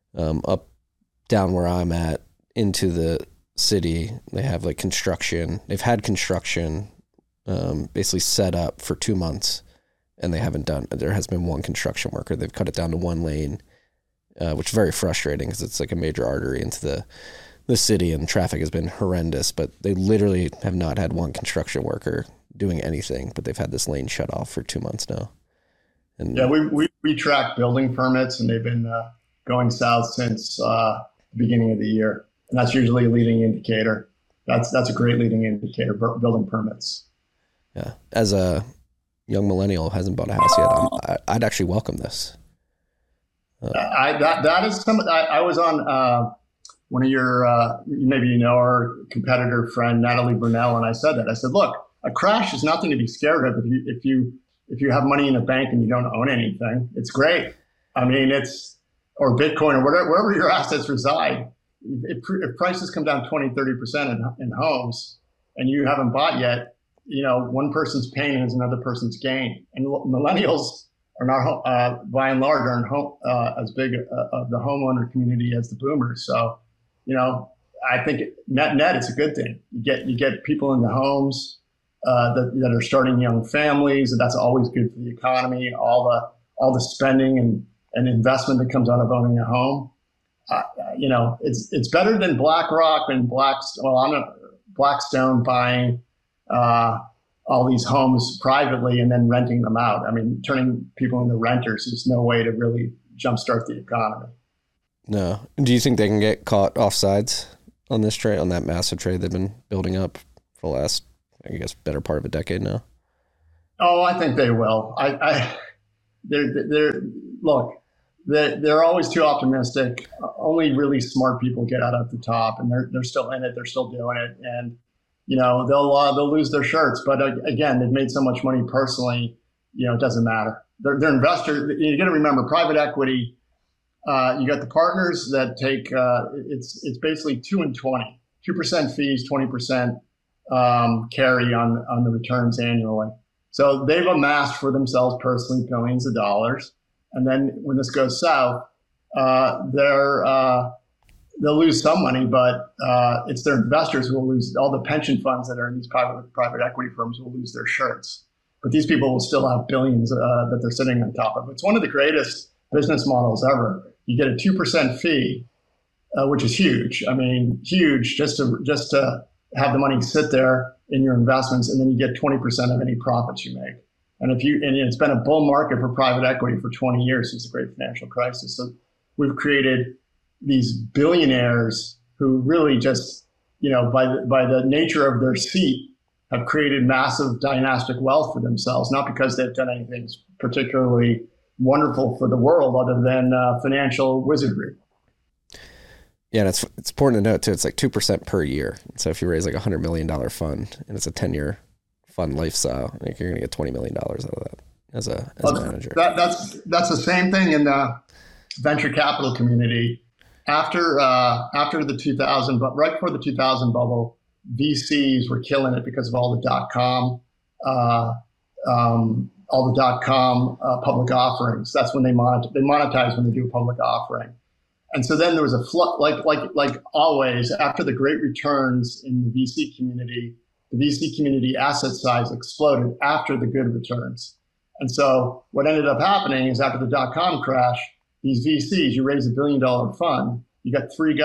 up down where I'm at into the city. They have like construction. They've had construction basically set up for 2 months, and they haven't done. There has been one construction worker. They've cut it down to 1 lane, which is very frustrating because it's like a major artery into the city, and traffic has been horrendous. But they literally have not had one construction worker doing anything, but they've had this lane shut off for 2 months now. And yeah, we track building permits, and they've been going south since the beginning of the year, and that's usually a leading indicator. That's a great leading indicator. Building permits. Yeah, as a young millennial who hasn't bought a house yet, I'd actually welcome this. That is some. I was on one of your maybe our competitor friend Natalie Brunell, and I said that. I said, look, a crash is nothing to be scared of if you have money in a bank and you don't own anything. It's great. I mean, or Bitcoin or wherever your assets reside. If prices come down 20-30% in homes and you haven't bought yet, one person's pain is another person's gain. And millennials are not, by and large, aren't as big of the homeowner community as the boomers. So, I think net it's a good thing. You get people into homes that are starting young families, and that's always good for the economy. All the spending and investment that comes out of owning a home. It's better than BlackRock and Blackstone buying all these homes privately and then renting them out. I mean, turning people into renters is no way to really jumpstart the economy. No. Do you think they can get caught offsides on this trade, on that massive trade they've been building up for the last, I guess, better part of a decade now? Oh, I think they will. They're always too optimistic. Only really smart people get out at the top, and they're still in it. They're still doing it, and they'll lose their shirts. But again, they've made so much money personally. It doesn't matter. They're investors. You got to remember, private equity. You got the partners that take it's basically 2 and 20, 2% fees, 20% carry on the returns annually. So they've amassed for themselves personally billions of dollars. And then when this goes south, they'll lose some money, but it's their investors who will lose. All the pension funds that are in these private equity firms will lose their shirts. But these people will still have billions that they're sitting on top of. It's one of the greatest business models ever. You get a 2% fee, which is huge. I mean, huge just to have the money sit there in your investments, and then you get 20% of any profits you make. And it's been a bull market for private equity for 20 years since the great financial crisis. So we've created these billionaires who really just, by the nature of their seat, have created massive dynastic wealth for themselves, not because they've done anything particularly wonderful for the world other than financial wizardry. Yeah, and it's important to note too, it's like 2% per year. So if you raise like $100 million fund and it's a 10-year fund lifestyle, I think you're going to get $20 million out of that as a manager. That's the same thing in the venture capital community. After the 2000, but right before the 2000 bubble, VCs were killing it because of all the .com public offerings. That's when they monetize when they do a public offering. And so then there was a flood, like always, after the great returns in the VC community asset size exploded after the good returns. And so what ended up happening is after the .com crash, these VCs, you raise $1 billion fund, you got 3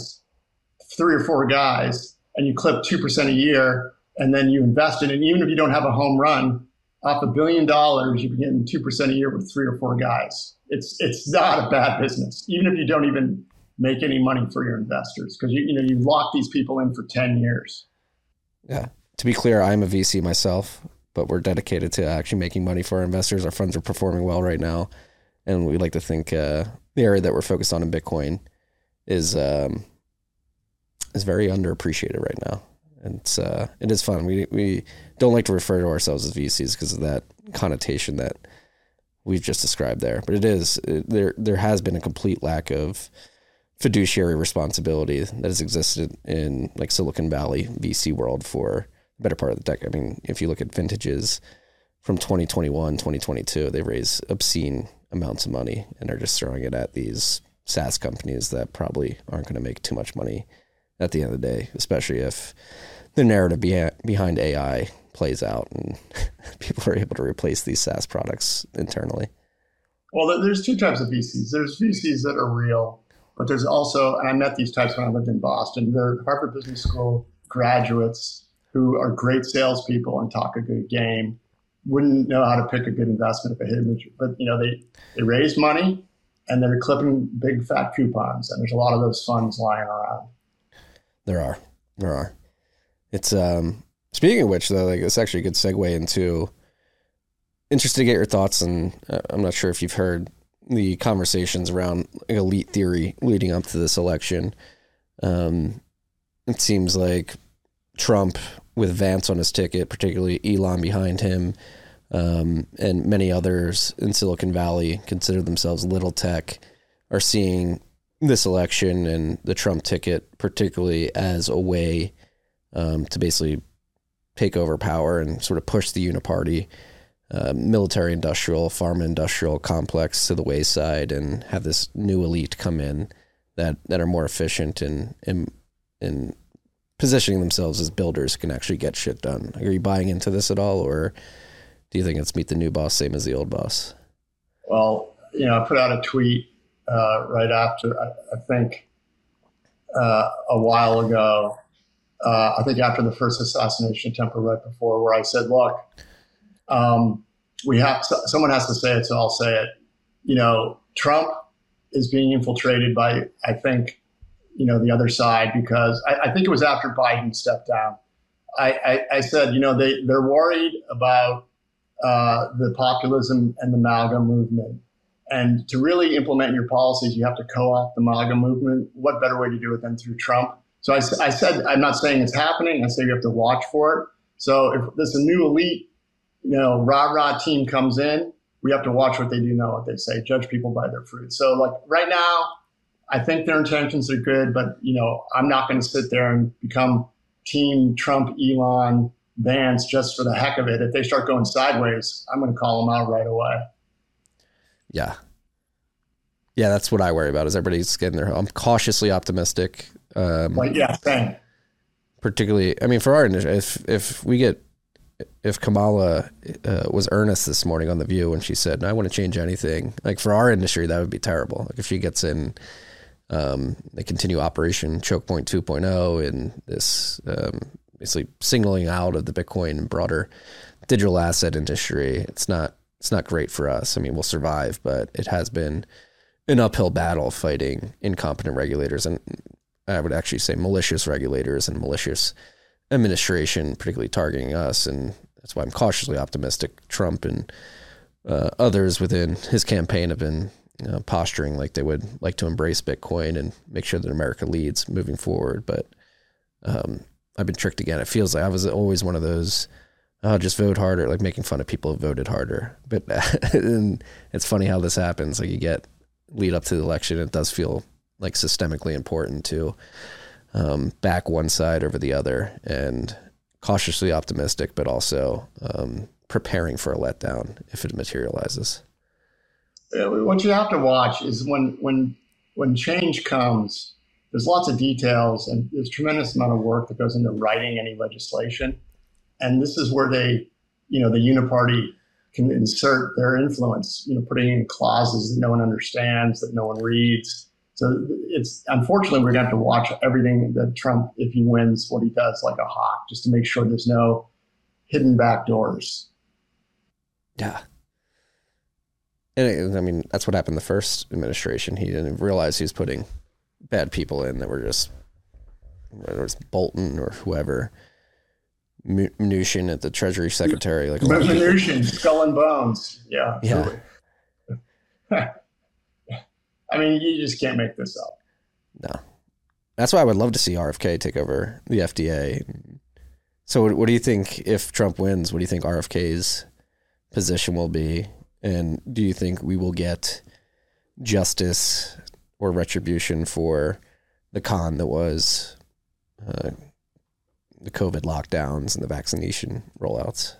or 4 guys, and you clip 2% a year, and then you invest in it. And even if you don't have a home run, off $1 billion, you're getting 2% a year with 3 or 4 guys. It's not a bad business, even if you don't even make any money for your investors, because you lock these people in for 10 years. Yeah. To be clear, I'm a VC myself, but we're dedicated to actually making money for our investors. Our funds are performing well right now, and we like to think the area that we're focused on in Bitcoin is very underappreciated right now. And it is fun. We don't like to refer to ourselves as VCs because of that connotation that we've just described there. But there has been a complete lack of fiduciary responsibility that has existed in like Silicon Valley VC world for the better part of the decade. I mean, if you look at vintages from 2021, 2022, they raise obscene amounts of money and are just throwing it at these SaaS companies that probably aren't going to make too much money at the end of the day, especially if the narrative behind AI plays out and people are able to replace these SaaS products internally. Well, there's 2 types of VCs. There's VCs that are real, but there's also, and I met these types when I lived in Boston, they're Harvard Business School graduates who are great salespeople and talk a good game, wouldn't know how to pick a good investment if it hit, but they raise money and they're clipping big fat coupons, and there's a lot of those funds lying around. There are. It's speaking of which, though, it's actually a good segue into. Interested to get your thoughts, and I'm not sure if you've heard the conversations around elite theory leading up to this election. It seems like Trump, with Vance on his ticket, particularly Elon behind him, and many others in Silicon Valley consider themselves little tech, are seeing this election and the Trump ticket particularly as a way to basically take over power and sort of push the uniparty, military industrial, pharma industrial complex to the wayside and have this new elite come in that are more efficient and and positioning themselves as builders who can actually get shit done. Like, are you buying into this at all, or do you think it's meet the new boss, same as the old boss? Well, I put out a tweet right after, I think a while ago, I think after the first assassination attempt or right before, where I said, look, someone has to say it, so I'll say it. Trump is being infiltrated by, I think, the other side, because I think it was after Biden stepped down. I said, they're worried about the populism and the MAGA movement. And to really implement your policies, you have to co-opt the MAGA movement. What better way to do it than through Trump? So I said, I'm not saying it's happening. I say you have to watch for it. So if there's a new elite, rah-rah team comes in, we have to watch what they do, know what they say, judge people by their fruit. So like right now, I think their intentions are good, but I'm not going to sit there and become team Trump, Elon, Vance just for the heck of it. If they start going sideways, I'm going to call them out right away. Yeah, that's what I worry about. Is everybody's getting there? I'm cautiously optimistic. Same. Particularly, I mean, for our if Kamala was earnest this morning on The View when she said, I want to change anything, like for our industry, that would be terrible. Like if she gets in, they continue Operation Choke Point 2.0 and this basically signaling out of the Bitcoin and broader digital asset industry. It's not great for us. I mean, we'll survive, but it has been an uphill battle fighting incompetent regulators, and I would actually say malicious regulators and malicious administration, particularly targeting us. And that's why I'm cautiously optimistic. Trump and others within his campaign have been posturing like they would like to embrace Bitcoin and make sure that America leads moving forward. But I've been tricked again. It feels like I was always one of those, just vote harder, like making fun of people who voted harder. But and it's funny how this happens. Like you get lead up to the election, it does feel like systemically important to back one side over the other, and cautiously optimistic, but also preparing for a letdown if it materializes. What you have to watch is when change comes, there's lots of details and there's a tremendous amount of work that goes into writing any legislation. And this is where the uniparty can insert their influence, putting in clauses that no one understands, that no one reads. So it's unfortunately we're going to have to watch everything that Trump, if he wins, what he does like a hawk, just to make sure there's no hidden back doors. Yeah. And I mean, that's what happened the first administration. He didn't realize he was putting bad people in that were just, whether it was Bolton or whoever, Mnuchin at the Treasury Secretary. Like Mnuchin, skull and bones. Yeah. Yeah. I mean, you just can't make this up. No. That's why I would love to see RFK take over the FDA. So what do you think if Trump wins? What do you think RFK's position will be? And do you think we will get justice or retribution for the con that was the COVID lockdowns and the vaccination rollouts?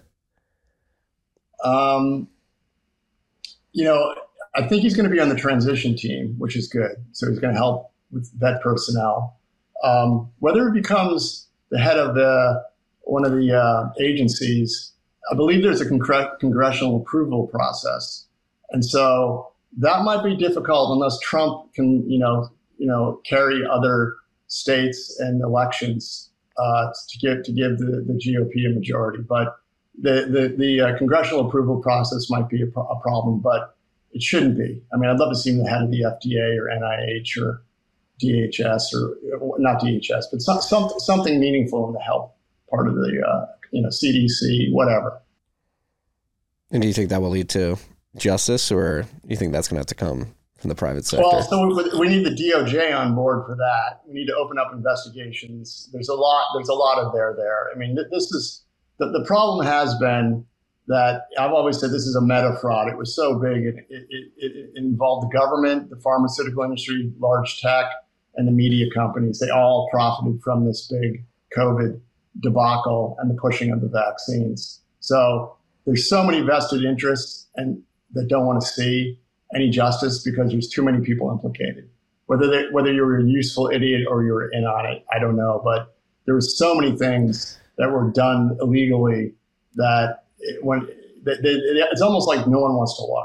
I think he's going to be on the transition team, which is good. So he's going to help with vet personnel. Whether it becomes the head of one of the agencies, I believe there's a congressional approval process. And so that might be difficult unless Trump can, carry other states and elections to give the GOP a majority. But the congressional approval process might be a problem, but it shouldn't be. I mean, I'd love to see him the head of the FDA or NIH or DHS or not DHS, but something meaningful in the health part of the CDC, whatever. And do you think that will lead to justice, or do you think that's going to have to come from the private sector? Well, so we need the DOJ on board for that. We need to open up investigations. There's a lot of there. I mean, this is the problem has been that I've always said this is a meta fraud. It was so big. It involved the government, the pharmaceutical industry, large tech, and the media companies. They all profited from this big COVID debacle and the pushing of the vaccines. So there's so many vested interests and that don't want to see any justice because there's too many people implicated. whether you were a useful idiot or you were in on it, I don't know. But there were so many things that were done illegally that it's almost like no one wants to look.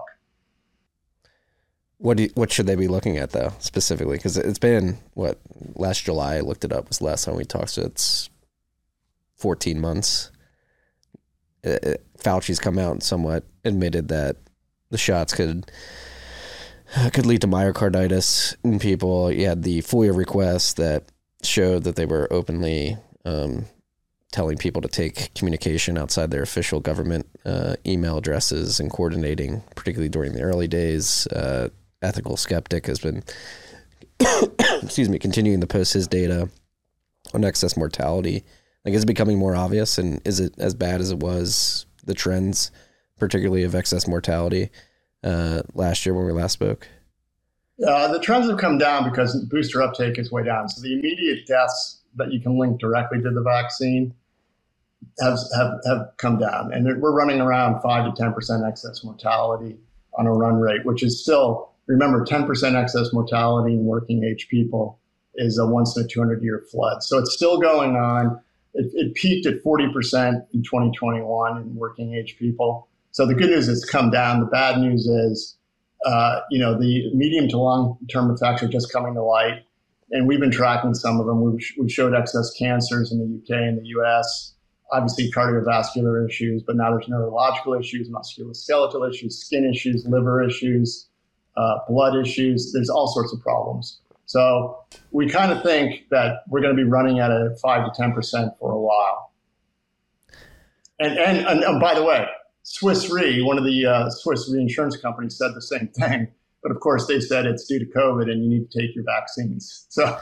What should they be looking at though specifically? Because it's been last July I looked it up, was the last time we talked. So it's 14 months. Fauci's come out and somewhat admitted that the shots could lead to myocarditis in people. You had the FOIA requests that showed that they were openly telling people to take communication outside their official government email addresses and coordinating, particularly during the early days. Ethical Skeptic has been, continuing to post his data on excess mortality. Like, is it becoming more obvious, and is it as bad as it was, the trends, particularly of excess mortality, last year when we last spoke? The trends have come down because booster uptake is way down. So the immediate deaths that you can link directly to the vaccine have come down. And we're running around 5 to 10% excess mortality on a run rate, which is still, remember, 10% excess mortality in working age people is a once in a 200-year flood. So it's still going on. It peaked at 40% in 2021 in working age people. So the good news is it's come down. The bad news is, the medium to long-term effects are just coming to light. And we've been tracking some of them. We showed excess cancers in the UK and the US, obviously cardiovascular issues, but now there's neurological issues, musculoskeletal issues, skin issues, liver issues, blood issues. There's all sorts of problems. So we kind of think that we're going to be running at a 5 to 10% for a while. And by the way, Swiss Re, one of the Swiss reinsurance companies, said the same thing. But of course, they said it's due to COVID and you need to take your vaccines. So,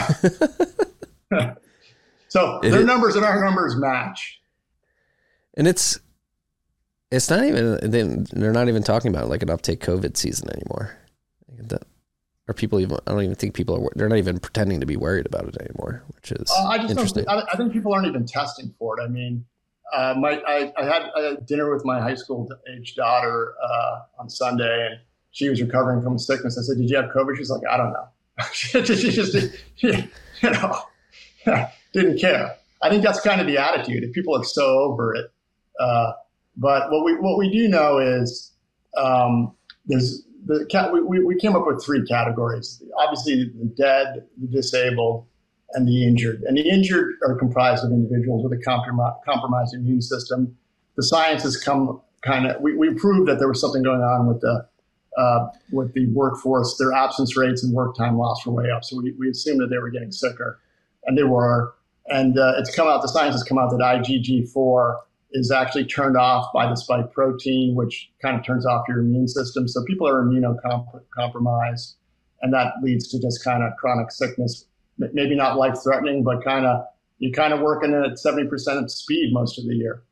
their numbers and our numbers match. And it's not even, they're not even talking about like an uptake COVID season anymore. Or people even, I don't even think they're not even pretending to be worried about it anymore, which is interesting. I think people aren't even testing for it. I mean, I had dinner with my high school age daughter on Sunday, and she was recovering from a sickness. I said, "Did you have COVID?" She's like, "I don't know." she just didn't care. I think that's kind of the attitude. If people are so over it, but what we do know is we came up with 3 categories. Obviously, the dead, the disabled, and the injured. And the injured are comprised of individuals with a compromised immune system. The science has come we proved that there was something going on with the workforce. Their absence rates and work time loss were way up. So we assumed that they were getting sicker, and they were. And it's come out, the science has come out that IgG4 is actually turned off by the spike protein, which kind of turns off your immune system. So people are immunocompromised, and that leads to just kind of chronic sickness. Maybe not life-threatening, but you're kind of working at 70% speed most of the year.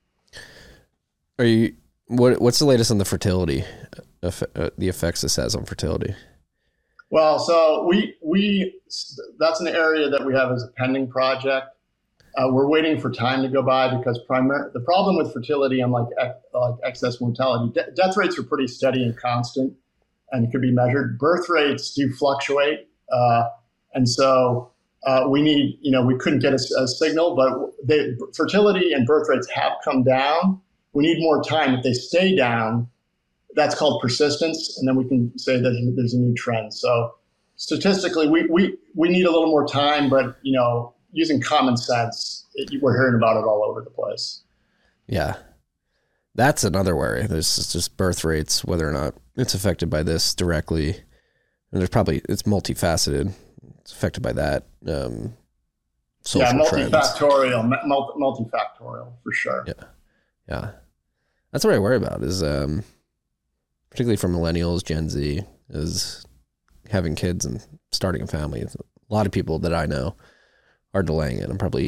What's the latest on the fertility, the effects this has on fertility? Well, so that's an area that we have as a pending project. We're waiting for time to go by because the problem with fertility, unlike excess mortality, death rates are pretty steady and constant and could be measured. Birth rates do fluctuate. And so we couldn't get a signal, but fertility and birth rates have come down. We need more time. If they stay down, that's called persistence, and then we can say that there's a new trend. So statistically, we need a little more time, but using common sense, we're hearing about it all over the place. Yeah, that's another worry. There's just birth rates, whether or not it's affected by this directly, and it's multifaceted. It's affected by that. Multifactorial for sure. Yeah. That's what I worry about is, particularly for millennials, Gen Z, is having kids and starting a family. A lot of people that I know are delaying it.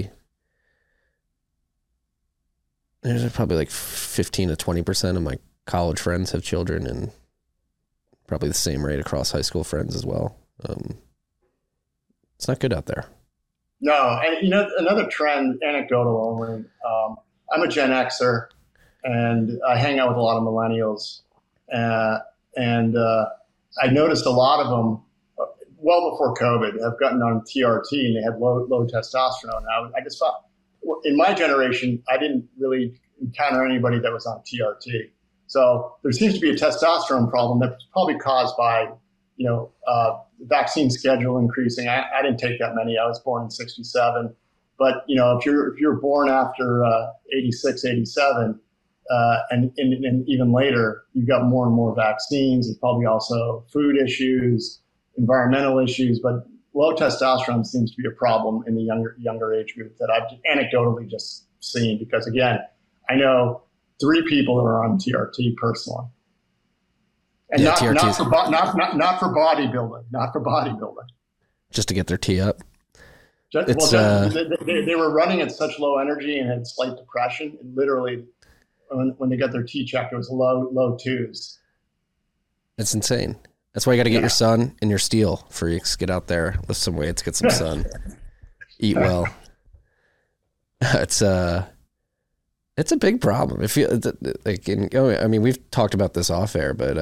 There's probably like 15 to 20% of my college friends have children, and probably the same rate across high school friends as well. It's not good out there. No, and another trend, anecdotal only. I'm a Gen Xer, and I hang out with a lot of millennials, and I noticed a lot of them. well before COVID, have gotten on TRT and they had low testosterone. I just thought, in my generation, I didn't really encounter anybody that was on TRT. So there seems to be a testosterone problem that's probably caused by, vaccine schedule increasing. I didn't take that many. I was born in 67. But, if you're born after 86, 87, and even later, you've got more and more vaccines. There's probably also food issues, environmental issues, but low testosterone seems to be a problem in the younger age group that I've anecdotally just seen. Because again, I know 3 people who are on TRT personally, and not for bodybuilding, just to get their T up. They were running at such low energy and had slight depression, and literally, when they got their T checked, it was low 2s. It's insane. That's why you got to get your sun and your steel freaks. Get out there, lift some weights, get some sun, eat well. It's a big problem. We've talked about this off air, but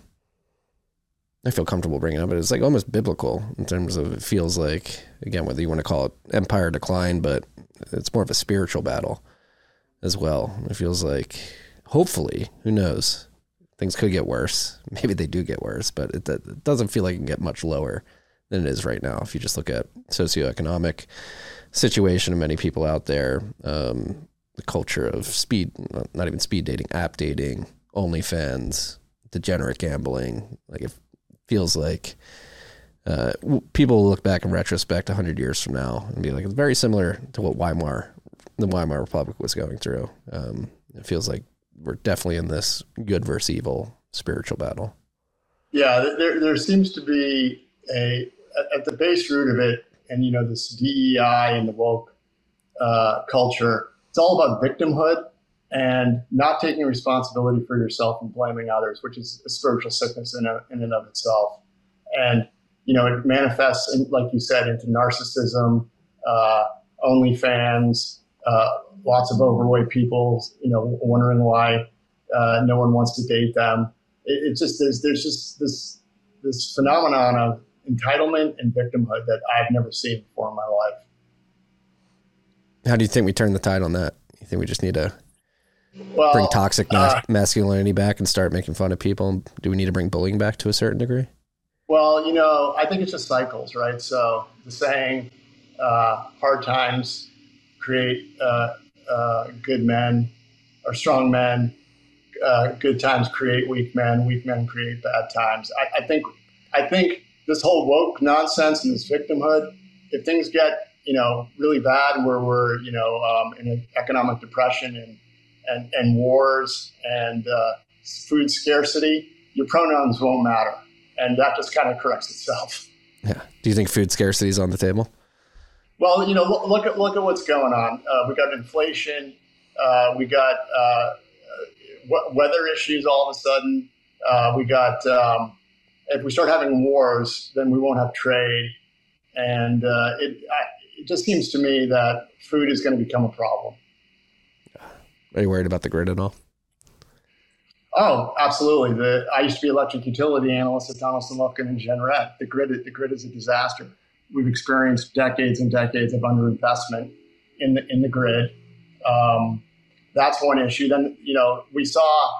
I feel comfortable bringing it up. But it's like almost biblical in terms of, it feels like, again, whether you want to call it empire decline, but it's more of a spiritual battle as well. It feels like, hopefully, who knows, things could get worse. Maybe they do get worse, but it doesn't feel like it can get much lower than it is right now. If you just look at socioeconomic situation of many people out there, the culture of speed, not even speed dating, app dating, OnlyFans, degenerate gambling. Like, it feels like people will look back in retrospect 100 years from now and be like, it's very similar to what the Weimar Republic was going through. It feels like we're definitely in this good versus evil spiritual battle. Yeah, there seems to be at the base root of it, and this DEI and the woke culture, it's all about victimhood and not taking responsibility for yourself and blaming others, which is a spiritual sickness in and of itself. And it manifests, like you said, into narcissism, OnlyFans, lots of overweight people, wondering why no one wants to date them. It's just there's just this phenomenon of entitlement and victimhood that I've never seen before in my life. How do you think we turn the tide on that? You think we just need to bring toxic masculinity back and start making fun of people? Do we need to bring bullying back to a certain degree? Well, I think it's just cycles, right? So the saying, hard times create good men, or strong men. Good times create weak men create bad times. I think this whole woke nonsense and this victimhood, if things get really bad, where we're in an economic depression and wars and food scarcity, your pronouns won't matter, and that just kind of corrects itself. Yeah. Do you think food scarcity is on the table? Well, look at what's going on. We got inflation. We got weather issues all of a sudden. We got if we start having wars, then we won't have trade, and it just seems to me that food is going to become a problem. Are you worried about the grid at all? Oh, absolutely. I used to be electric utility analyst at Donaldson, Lufkin and Genret. The grid is a disaster. We've experienced decades and decades of underinvestment in the grid. That's one issue. Then, we saw,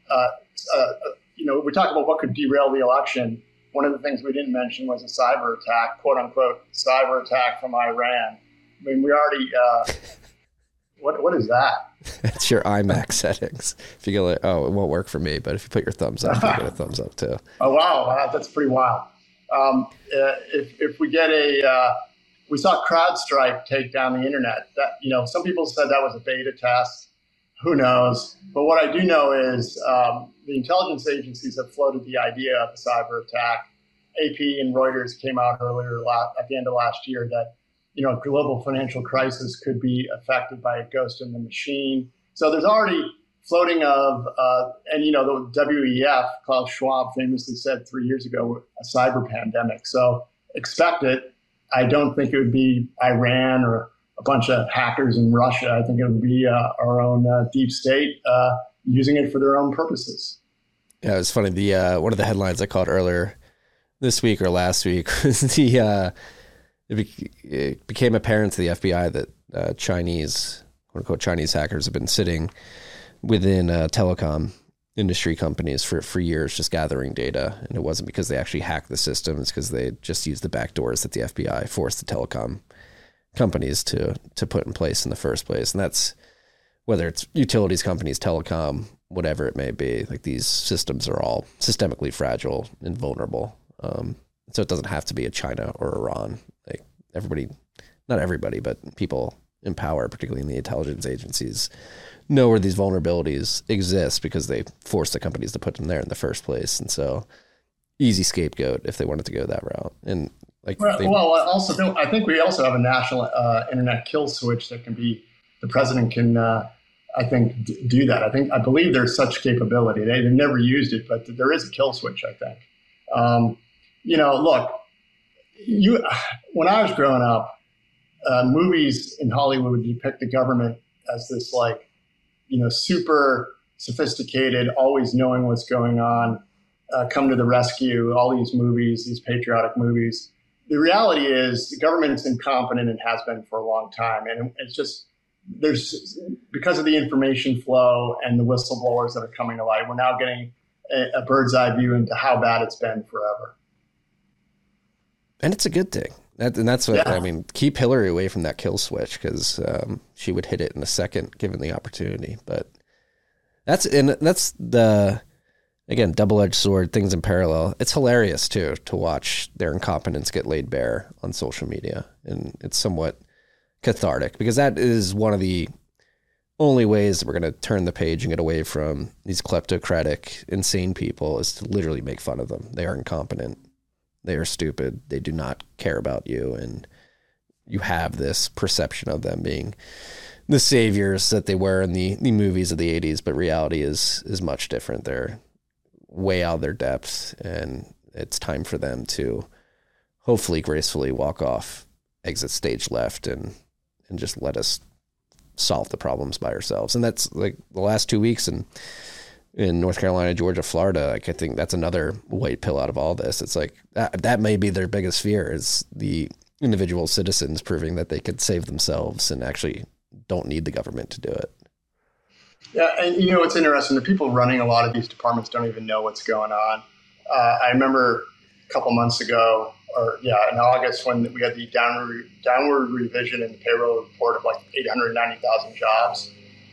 we talked about what could derail the election. One of the things we didn't mention was a cyber attack, quote unquote, cyber attack from Iran. I mean, we already, what is that? It's your IMAX settings. If you go like, it won't work for me, but if you put your thumbs up, you get a thumbs up too. Oh, wow. That's pretty wild. If we get we saw CrowdStrike take down the internet. That, some people said that was a beta test. Who knows? But what I do know is the intelligence agencies have floated the idea of a cyber attack. AP and Reuters came out earlier at the end of last year that global financial crisis could be affected by a ghost in the machine. So there's already floating of, and the WEF, Klaus Schwab famously said 3 years ago, a cyber pandemic. So expect it. I don't think it would be Iran or a bunch of hackers in Russia. I think it would be our own deep state using it for their own purposes. Yeah, it was funny. The one of the headlines I caught earlier this week or last week was it became apparent to the FBI that Chinese, quote unquote, Chinese hackers have been sitting within telecom industry companies for years, just gathering data. And it wasn't because they actually hacked the system. It's because they just used the back doors that the FBI forced the telecom companies to put in place in the first place. And that's whether it's utilities companies, telecom, whatever it may be. Like, these systems are all systemically fragile and vulnerable. So it doesn't have to be a China or Iran. Like, everybody, not everybody, but people in power, particularly in the intelligence agencies, know where these vulnerabilities exist because they forced the companies to put them there in the first place. And so, easy scapegoat if they wanted to go that route. And like, also, I think we also have a national internet kill switch that can be, the president can, I think, do that. I believe there's such capability. They've never used it, but there is a kill switch, I think. Look, when I was growing up, movies in Hollywood would depict the government as this, like, super sophisticated, always knowing what's going on, come to the rescue, all these movies, these patriotic movies. The reality is the government's incompetent and has been for a long time. And it's just, because of the information flow and the whistleblowers that are coming to light, we're now getting a bird's eye view into how bad it's been forever. And it's a good thing. That's what I mean. Keep Hillary away from that kill switch, because she would hit it in a second given the opportunity. But that's the, again, double-edged sword, things in parallel. It's hilarious too to watch their incompetence get laid bare on social media, and it's somewhat cathartic, because that is one of the only ways that we're going to turn the page and get away from these kleptocratic, insane people, is to literally make fun of them. They are incompetent. They are stupid. They do not care about you. And you have this perception of them being the saviors that they were in the movies of the 80s, but reality is much different. They're way out of their depth, and it's time for them to hopefully gracefully walk off exit stage left and just let us solve the problems by ourselves. And that's like the last 2 weeks in North Carolina, Georgia, Florida. Like, I think that's another white pill out of all this. It's like that may be their biggest fear, is the individual citizens proving that they could save themselves and actually don't need the government to do it. Yeah, and it's interesting. The people running a lot of these departments don't even know what's going on. I remember a couple months ago, in August, when we had the downward revision in the payroll report of like 890,000 jobs.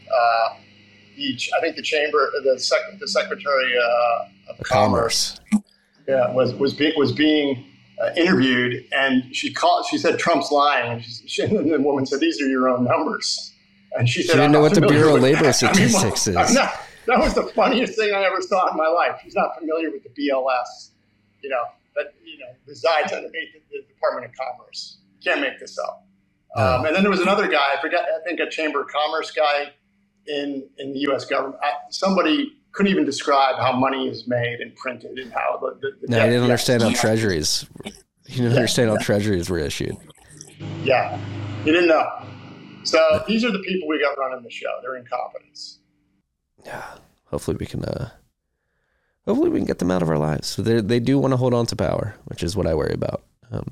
I think the chamber, the secretary of Commerce, was being interviewed, and she said Trump's lying, and the woman said, "These are your own numbers," and she said, "She didn't know what the Bureau of Labor Statistics is." That was the funniest thing I ever saw in my life. She's not familiar with the BLS, that resides underneath the Department of Commerce. Can't make this up. And then there was another guy, I think a Chamber of Commerce guy in the U.S. government. Somebody couldn't even describe how money is made and printed and how the he didn't understand how treasuries. He didn't understand how treasuries were issued. Yeah, he didn't know. So these are the people we got running the show. They're incompetence. Yeah, hopefully we can get them out of our lives. So they do want to hold on to power, which is what I worry about.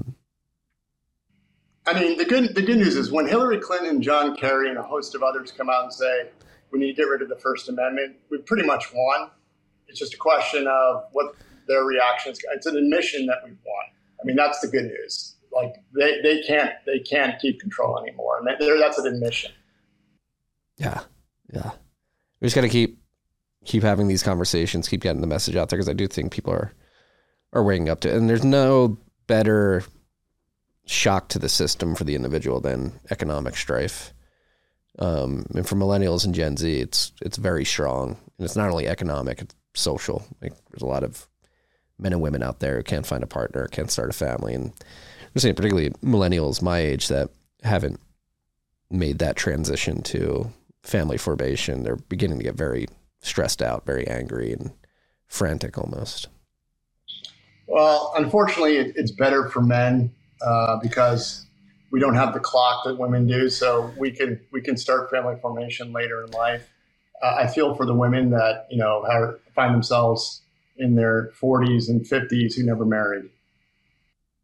The good news is when Hillary Clinton, John Kerry, and a host of others come out and say we need to get rid of the First Amendment, we've pretty much won. It's just a question of what their reactions. It's an admission that we've won. That's the good news. Like, they can't keep control anymore, and that's an admission. Yeah. We just got to keep having these conversations, keep getting the message out there, because I do think people are waking up to it. And there's no better shock to the system for the individual than economic strife. And for millennials and Gen Z, it's very strong. And it's not only economic, it's social. Like, there's a lot of men and women out there who can't find a partner, can't start a family. And I'm saying particularly millennials my age that haven't made that transition to family formation. They're beginning to get very stressed out, very angry and frantic almost. Well, unfortunately, it's better for men because we don't have the clock that women do, so we can start family formation later in life. I feel for the women that find themselves in their 40s and 50s who never married.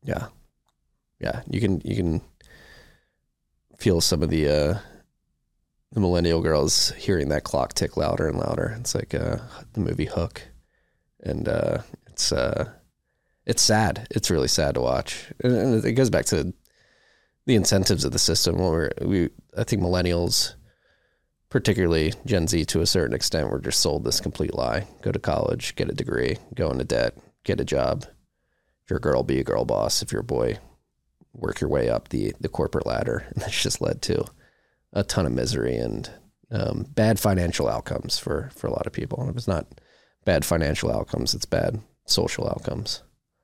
Yeah. Yeah. You can feel some of the millennial girls hearing that clock tick louder and louder. It's like the movie Hook. And it's sad. It's really sad to watch. And it goes back to the incentives of the system. I think millennials, particularly Gen Z to a certain extent, were just sold this complete lie. Go to college, get a degree, go into debt, get a job. If you're a girl, be a girl boss. If you're a boy, work your way up the corporate ladder. And that's just led to a ton of misery and bad financial outcomes for a lot of people. And if it's not bad financial outcomes, it's bad social outcomes.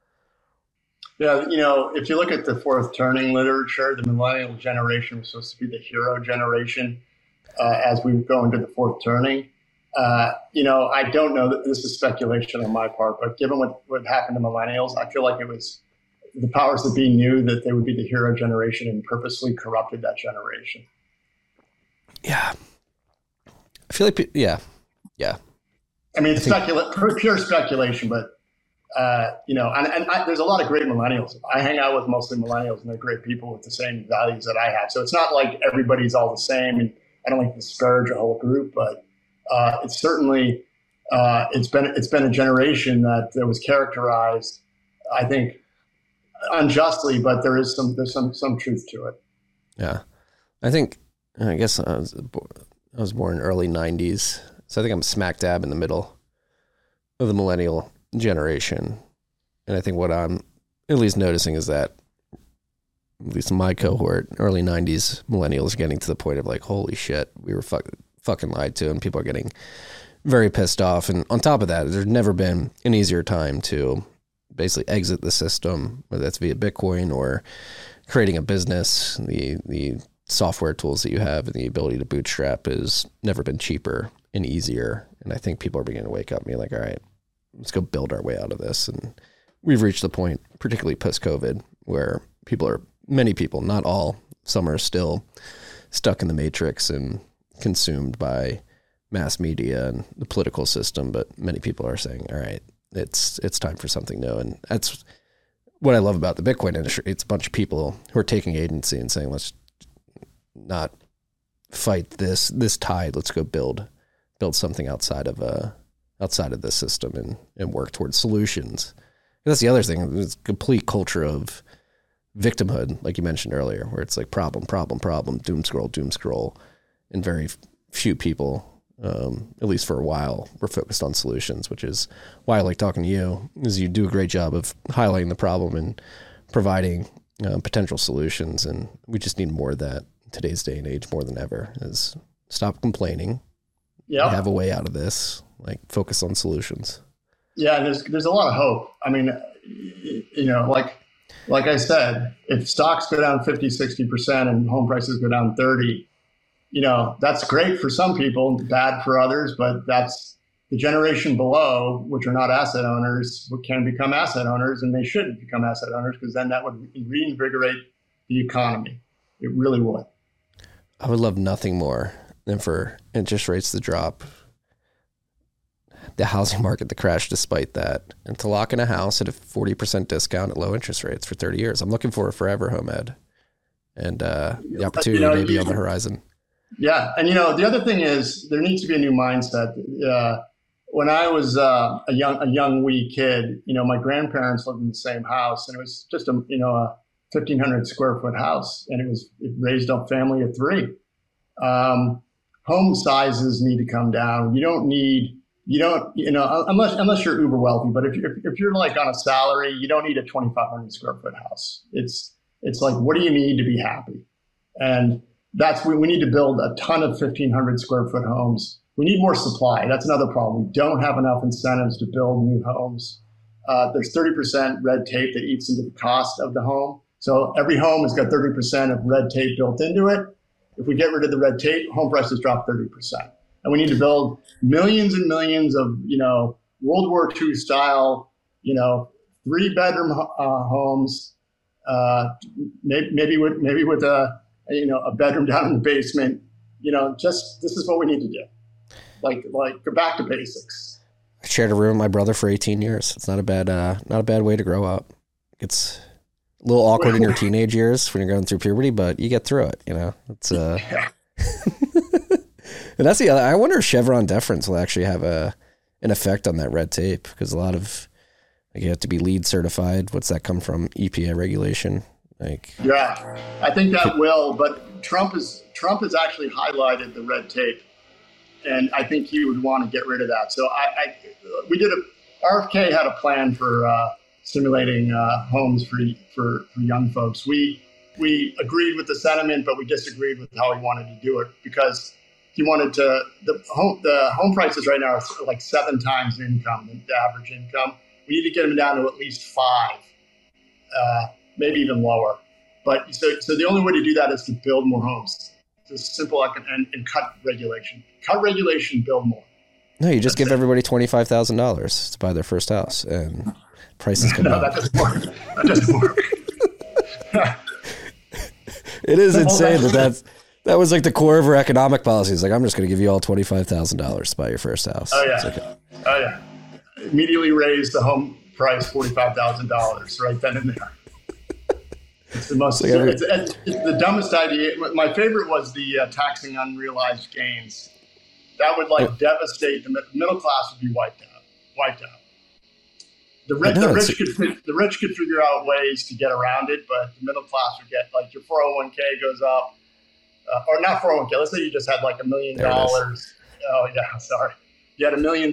Yeah, if you look at the fourth turning literature, the millennial generation was supposed to be the hero generation as we go into the fourth turning. I don't know that this is speculation on my part, but given what happened to millennials, I feel like it was the powers that be knew that they would be the hero generation and purposely corrupted that generation. Yeah. I feel like, yeah. I mean, it's pure speculation, but, there's a lot of great millennials. I hang out with mostly millennials, and they're great people with the same values that I have. So it's not like everybody's all the same, and I don't like to disparage a whole group, but it's certainly it's been a generation that was characterized, I think, unjustly, but there's some truth to it. Yeah, I guess I was born in early 90s, so I think I'm smack dab in the middle of the millennial generation. And I think what I'm at least noticing is that, at least in my cohort, early 90s millennials getting to the point of like, holy shit, we were fucking lied to, and people are getting very pissed off. And on top of that, there's never been an easier time to basically exit the system, whether that's via Bitcoin or creating a business. The software tools that you have and the ability to bootstrap has never been cheaper and easier. And I think people are beginning to wake up and be like, all right, let's go build our way out of this. And we've reached the point, particularly post-COVID, where many people, not all, some are still stuck in the matrix and consumed by mass media and the political system. But many people are saying, all right, it's time for something new. And that's what I love about the Bitcoin industry. It's a bunch of people who are taking agency and saying, let's not fight this tide. Let's go build something outside of this system and work towards solutions. And that's the other thing. It's a complete culture of victimhood, like you mentioned earlier, where it's like problem, doom scroll, and very few people, at least for a while, were focused on solutions, which is why I like talking to you, is you do a great job of highlighting the problem and providing potential solutions. And we just need more of that in today's day and age more than ever, is stop complaining. Yeah. Have a way out of this, like focus on solutions. Yeah. And there's a lot of hope. I mean, like I said, if stocks go down 50, 60% and home prices go down 30, that's great for some people, bad for others, but that's the generation below, which are not asset owners, can become asset owners, and they should become asset owners, because then that would reinvigorate the economy. It really would. I would love nothing more than for interest rates to drop, the housing market to crash despite that, and to lock in a house at a 40% discount at low interest rates for 30 years. I'm looking for a forever home, Ed. And the opportunity may be on the horizon. Yeah. And, the other thing is there needs to be a new mindset. When I was a young wee kid, my grandparents lived in the same house, and it was just a 1,500 square foot house, and it raised a family of 3. Home sizes need to come down. Unless you're uber wealthy, but if you're like on a salary, you don't need a 2,500 square foot house. It's like, what do you need to be happy? And we need to build a ton of 1,500 square foot homes. We need more supply. That's another problem. We don't have enough incentives to build new homes. There's 30% red tape that eats into the cost of the home. So every home has got 30% of red tape built into it. If we get rid of the red tape, home prices drop 30%. And we need to build millions and millions of, World War II style, 3-bedroom homes, maybe with a bedroom down in the basement. This is what we need to do. Like go back to basics. I shared a room with my brother for 18 years. It's not a bad way to grow up. It's little awkward in your teenage years when you're going through puberty, but you get through it, you know. It's and that's the other. I wonder if Chevron deference will actually have an effect on that red tape, because a lot of, like, you have to be LEED certified. What's that come from? EPA regulation. Like, yeah, I think that will. But Trump has actually highlighted the red tape, and I think he would want to get rid of that. So RFK had a plan for stimulating homes for young folks. We agreed with the sentiment, but we disagreed with how he wanted to do it, because he wanted to, the home prices right now are like 7 times the average income. We need to get them down to at least 5, maybe even lower. But so the only way to do that is to build more homes. It's simple, and cut regulation. Cut regulation, build more. No, you just give everybody $25,000 to buy their first house, and prices come down. That doesn't work. That doesn't work. It is insane that was like the core of our economic policy. It's like, I'm just going to give you all $25,000 to buy your first house. Oh yeah, oh yeah. Immediately raise the home price $45,000 right then and there. It's the most. It's the dumbest idea. My favorite was the taxing unrealized gains. That would devastate the middle class. Would be wiped out. The rich could figure out ways to get around it, but the middle class would get, like, your 401k goes up, or not 401k. Let's say you just had like $1 million. Oh yeah, sorry. You had $1 million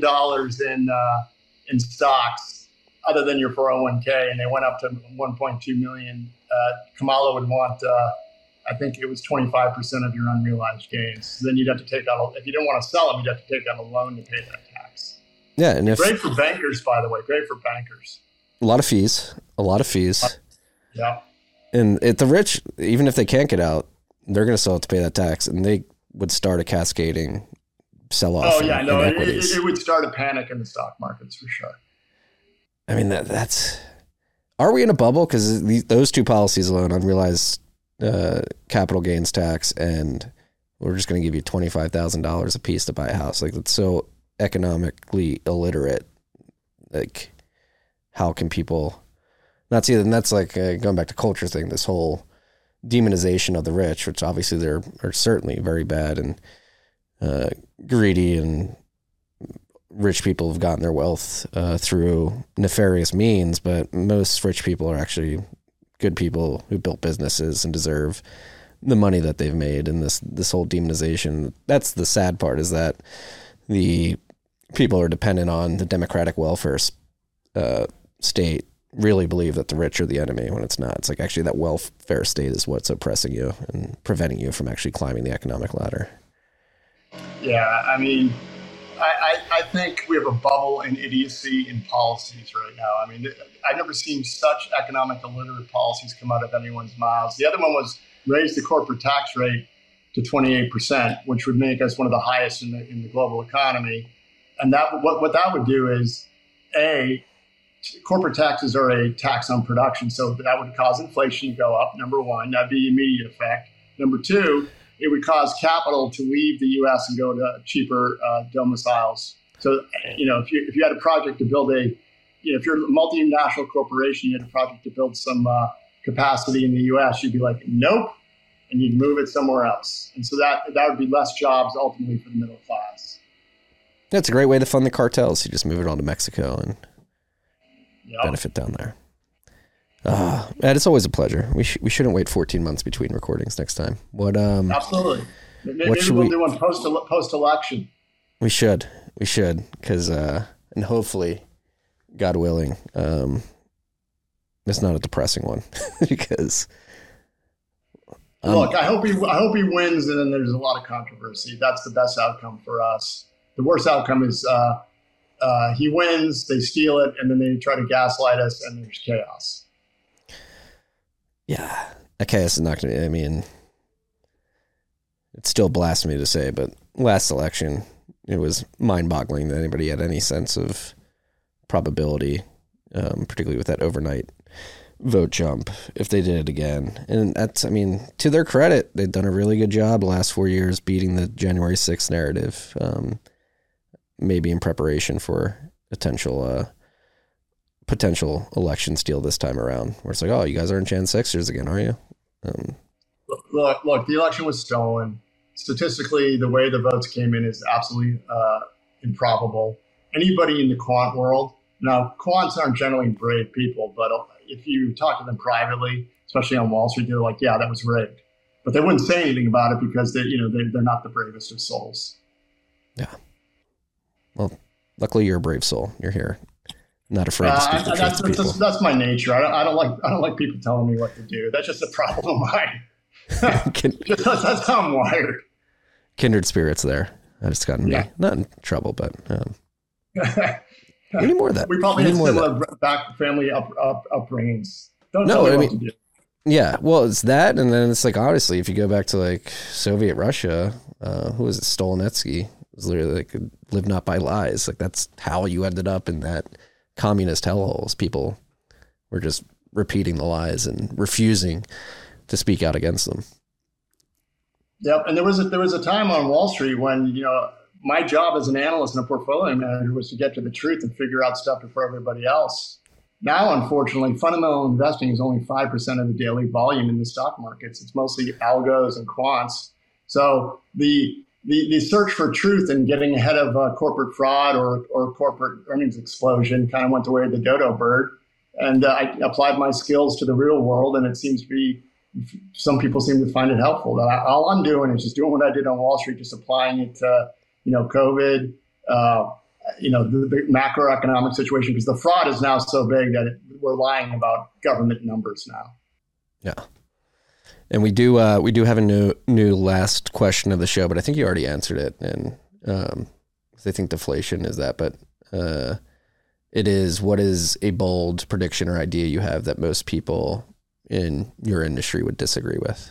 in stocks other than your 401k, and they went up to 1.2 million. Kamala would want, I think it was 25% of your unrealized gains. So then you'd have to take out, if you didn't want to sell them, you'd have to take out a loan to pay that tax. Yeah, and great for bankers, by the way. Great for bankers. A lot of fees. Yeah. And the rich, even if they can't get out, they're going to still have to pay that tax, and they would start a cascading sell-off. Oh yeah, no, it would start a panic in the stock markets for sure. I mean, that's. Are we in a bubble? Because those two policies alone, unrealized capital gains tax, and we're just going to give you $25,000 a piece to buy a house. Like, that's so economically illiterate. Like, how can people not see that? And that's like going back to culture thing, this whole demonization of the rich, which obviously are certainly very bad and greedy, and rich people have gotten their wealth through nefarious means, but most rich people are actually good people who built businesses and deserve the money that they've made. And this whole demonization, that's the sad part, is that the people who are dependent on the democratic welfare state really believe that the rich are the enemy, when it's not. It's like, actually, that welfare state is what's oppressing you and preventing you from actually climbing the economic ladder. Yeah, I mean, I think we have a bubble in idiocy in policies right now. I mean, I've never seen such economic illiterate policies come out of anyone's mouths. The other one was raise the corporate tax rate to 28%, which would make us one of the highest in the global economy. And that what that would do is, corporate taxes are a tax on production, so that would cause inflation to go up. Number one, that'd be immediate effect. Number two, it would cause capital to leave the U.S. and go to cheaper domiciles. So, if you had a project to build if you're a multinational corporation, you had a project to build some capacity in the U.S., you'd be like, nope, and you'd move it somewhere else. And so that would be less jobs ultimately for the middle class. That's a great way to fund the cartels. You just move it on to Mexico and benefit down there. Ed, it's always a pleasure. We shouldn't wait 14 months between recordings next time. Absolutely. Maybe we'll do one post-election. We should, because and hopefully, God willing, it's not a depressing one, because. Look, I hope he wins, and then there's a lot of controversy. That's the best outcome for us. The worst outcome is he wins, they steal it, and then they try to gaslight us, and there's chaos. Yeah, that chaos is not going to be, I mean, it's still blasphemy to say, but last election, it was mind-boggling that anybody had any sense of probability, particularly with that overnight vote jump, if they did it again. And that's, I mean, to their credit, they've done a really good job the last 4 years beating the January 6th narrative, maybe in preparation for potential potential election steal this time around, where it's like, oh, you guys aren't Jan 6ers again, are you? Look, the election was stolen. Statistically, the way the votes came in is absolutely improbable. Anybody in the quant world, now quants aren't generally brave people, but if you talk to them privately, especially on Wall Street, they're like, yeah, that was rigged. But they wouldn't say anything about it because they're not the bravest of souls. Yeah. Well, luckily you're a brave soul. You're here, not afraid to speak the truth to people. That's my nature. I don't like people telling me what to do. That's just a problem of mine. That's how I'm wired. Kindred spirits there. I just gotten me not in trouble, but we need more of that. We probably have similar family upbringings. Don't no, tell me I what mean, to do. Yeah, well, it's that, and then it's like, obviously, if you go back to like Soviet Russia, who was it? Stolenetsky. It was literally like live not by lies. Like that's how you ended up in that communist hellholes. People were just repeating the lies and refusing to speak out against them. Yep, and there was a time on Wall Street when my job as an analyst and a portfolio manager was to get to the truth and figure out stuff before everybody else. Now, unfortunately, fundamental investing is only 5% of the daily volume in the stock markets. It's mostly algos and quants. So the search for truth and getting ahead of corporate fraud or corporate earnings explosion kind of went the way of the dodo bird. And I applied my skills to the real world, and it seems to be some people seem to find it helpful. All I'm doing is just doing what I did on Wall Street, just applying it to COVID. The macroeconomic situation, because the fraud is now so big that we're lying about government numbers now. Yeah. And we do have a new last question of the show, but I think you already answered it. And I think deflation is that, but it is, what is a bold prediction or idea you have that most people in your industry would disagree with?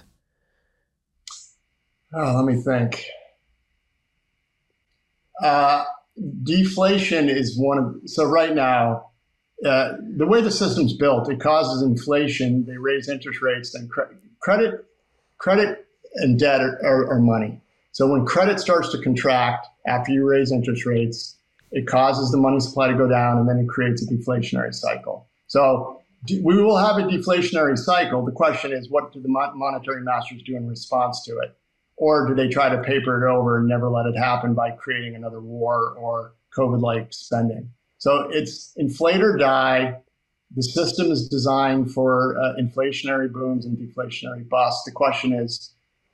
Oh, let me think. Deflation is so right now, the way the system's built, it causes inflation. They raise interest rates, then credit and debt are money. So when credit starts to contract after you raise interest rates, it causes the money supply to go down, and then it creates a deflationary cycle. So we will have a deflationary cycle. The question is, what do the monetary masters do in response to it? Or do they try to paper it over and never let it happen by creating another war or COVID-like spending? So it's inflate or die. The system is designed for inflationary booms and deflationary busts. The question is,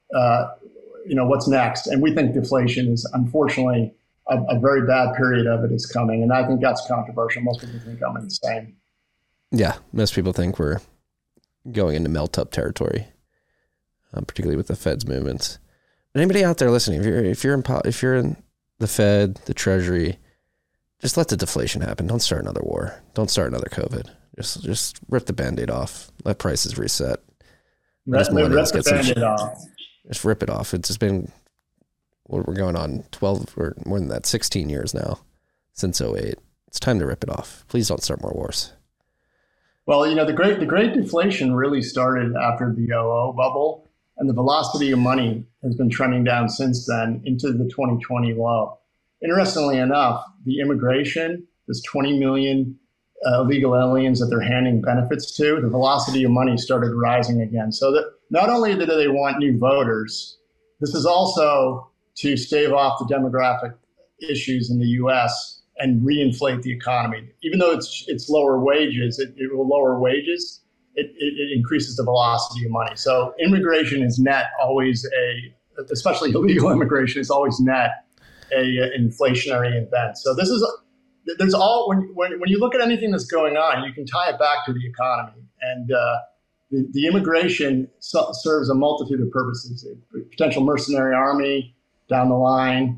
what's next? And we think deflation is, unfortunately, a very bad period of it is coming. And I think that's controversial. Most people think I'm insane. Yeah, most people think we're going into melt-up territory, particularly with the Fed's movements. Anybody out there listening, if you're in the Fed, the Treasury, just let the deflation happen. Don't start another war. Don't start another COVID. Just rip the Band-Aid off. Let prices reset. Rip the Band-Aid off. Just rip it off. It's just been, we're going on 12 or more than that, 16 years now since 2008. It's time to rip it off. Please don't start more wars. Well, the great deflation really started after the 00 bubble. And the velocity of money has been trending down since then into the 2020 low. Interestingly enough, the immigration, this 20 million illegal aliens that they're handing benefits to, the velocity of money started rising again. So that not only do they want new voters, this is also to stave off the demographic issues in the U.S. and reinflate the economy. Even though it's lower wages, it will lower wages. It increases the velocity of money. So immigration is net always especially illegal immigration is always net a inflationary event. So there's all, when you look at anything that's going on, you can tie it back to the economy. And the immigration serves a multitude of purposes: a potential mercenary army down the line,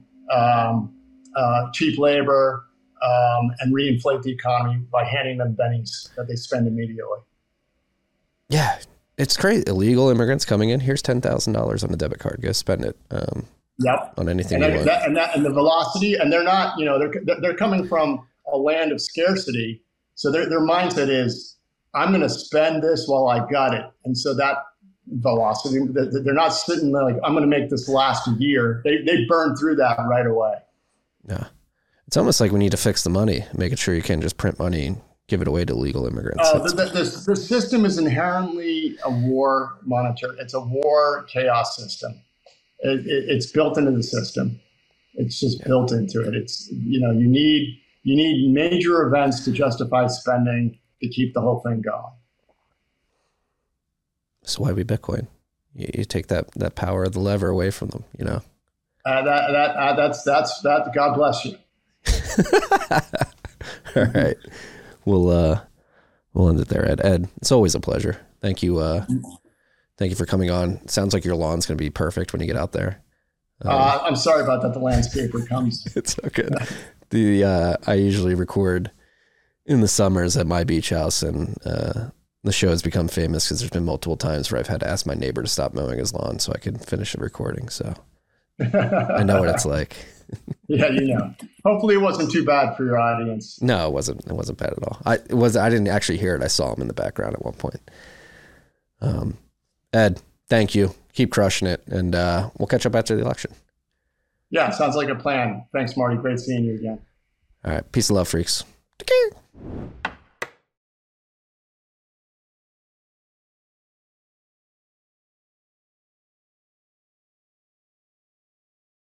cheap labor, and reinflate the economy by handing them bennies that they spend immediately. Yeah, it's crazy. Illegal immigrants coming in. Here's $10,000 on a debit card. Go spend it. On anything you want. And the velocity, and they're not. They're coming from a land of scarcity, so their mindset is, I'm going to spend this while I got it, and so that velocity. They're not sitting there like, I'm going to make this last a year. They burn through that right away. Yeah, it's almost like we need to fix the money, making sure you can't just print money give it away to illegal immigrants. Oh, the system is inherently a war monitor. It's a war chaos system. It's built into the system. It's just built into it. It's, you need major events to justify spending to keep the whole thing going. So why we Bitcoin? You take that power of the lever away from them, That's God bless you. All right. We'll end it there, Ed. Ed, it's always a pleasure. Thank you. Thank you for coming on. It sounds like your lawn's going to be perfect when you get out there. I'm sorry about that. The landscaper comes. It's so good. I usually record in the summers at my beach house, and the show has become famous because there's been multiple times where I've had to ask my neighbor to stop mowing his lawn so I can finish the recording. So I know what it's like. Yeah, Hopefully it wasn't too bad for your audience. No, it wasn't. It wasn't bad at all. I didn't actually hear it. I saw him in the background at one point. Ed, thank you. Keep crushing it, and we'll catch up after the election. Yeah, sounds like a plan. Thanks, Marty. Great seeing you again. All right. Peace and love, freaks. Take care.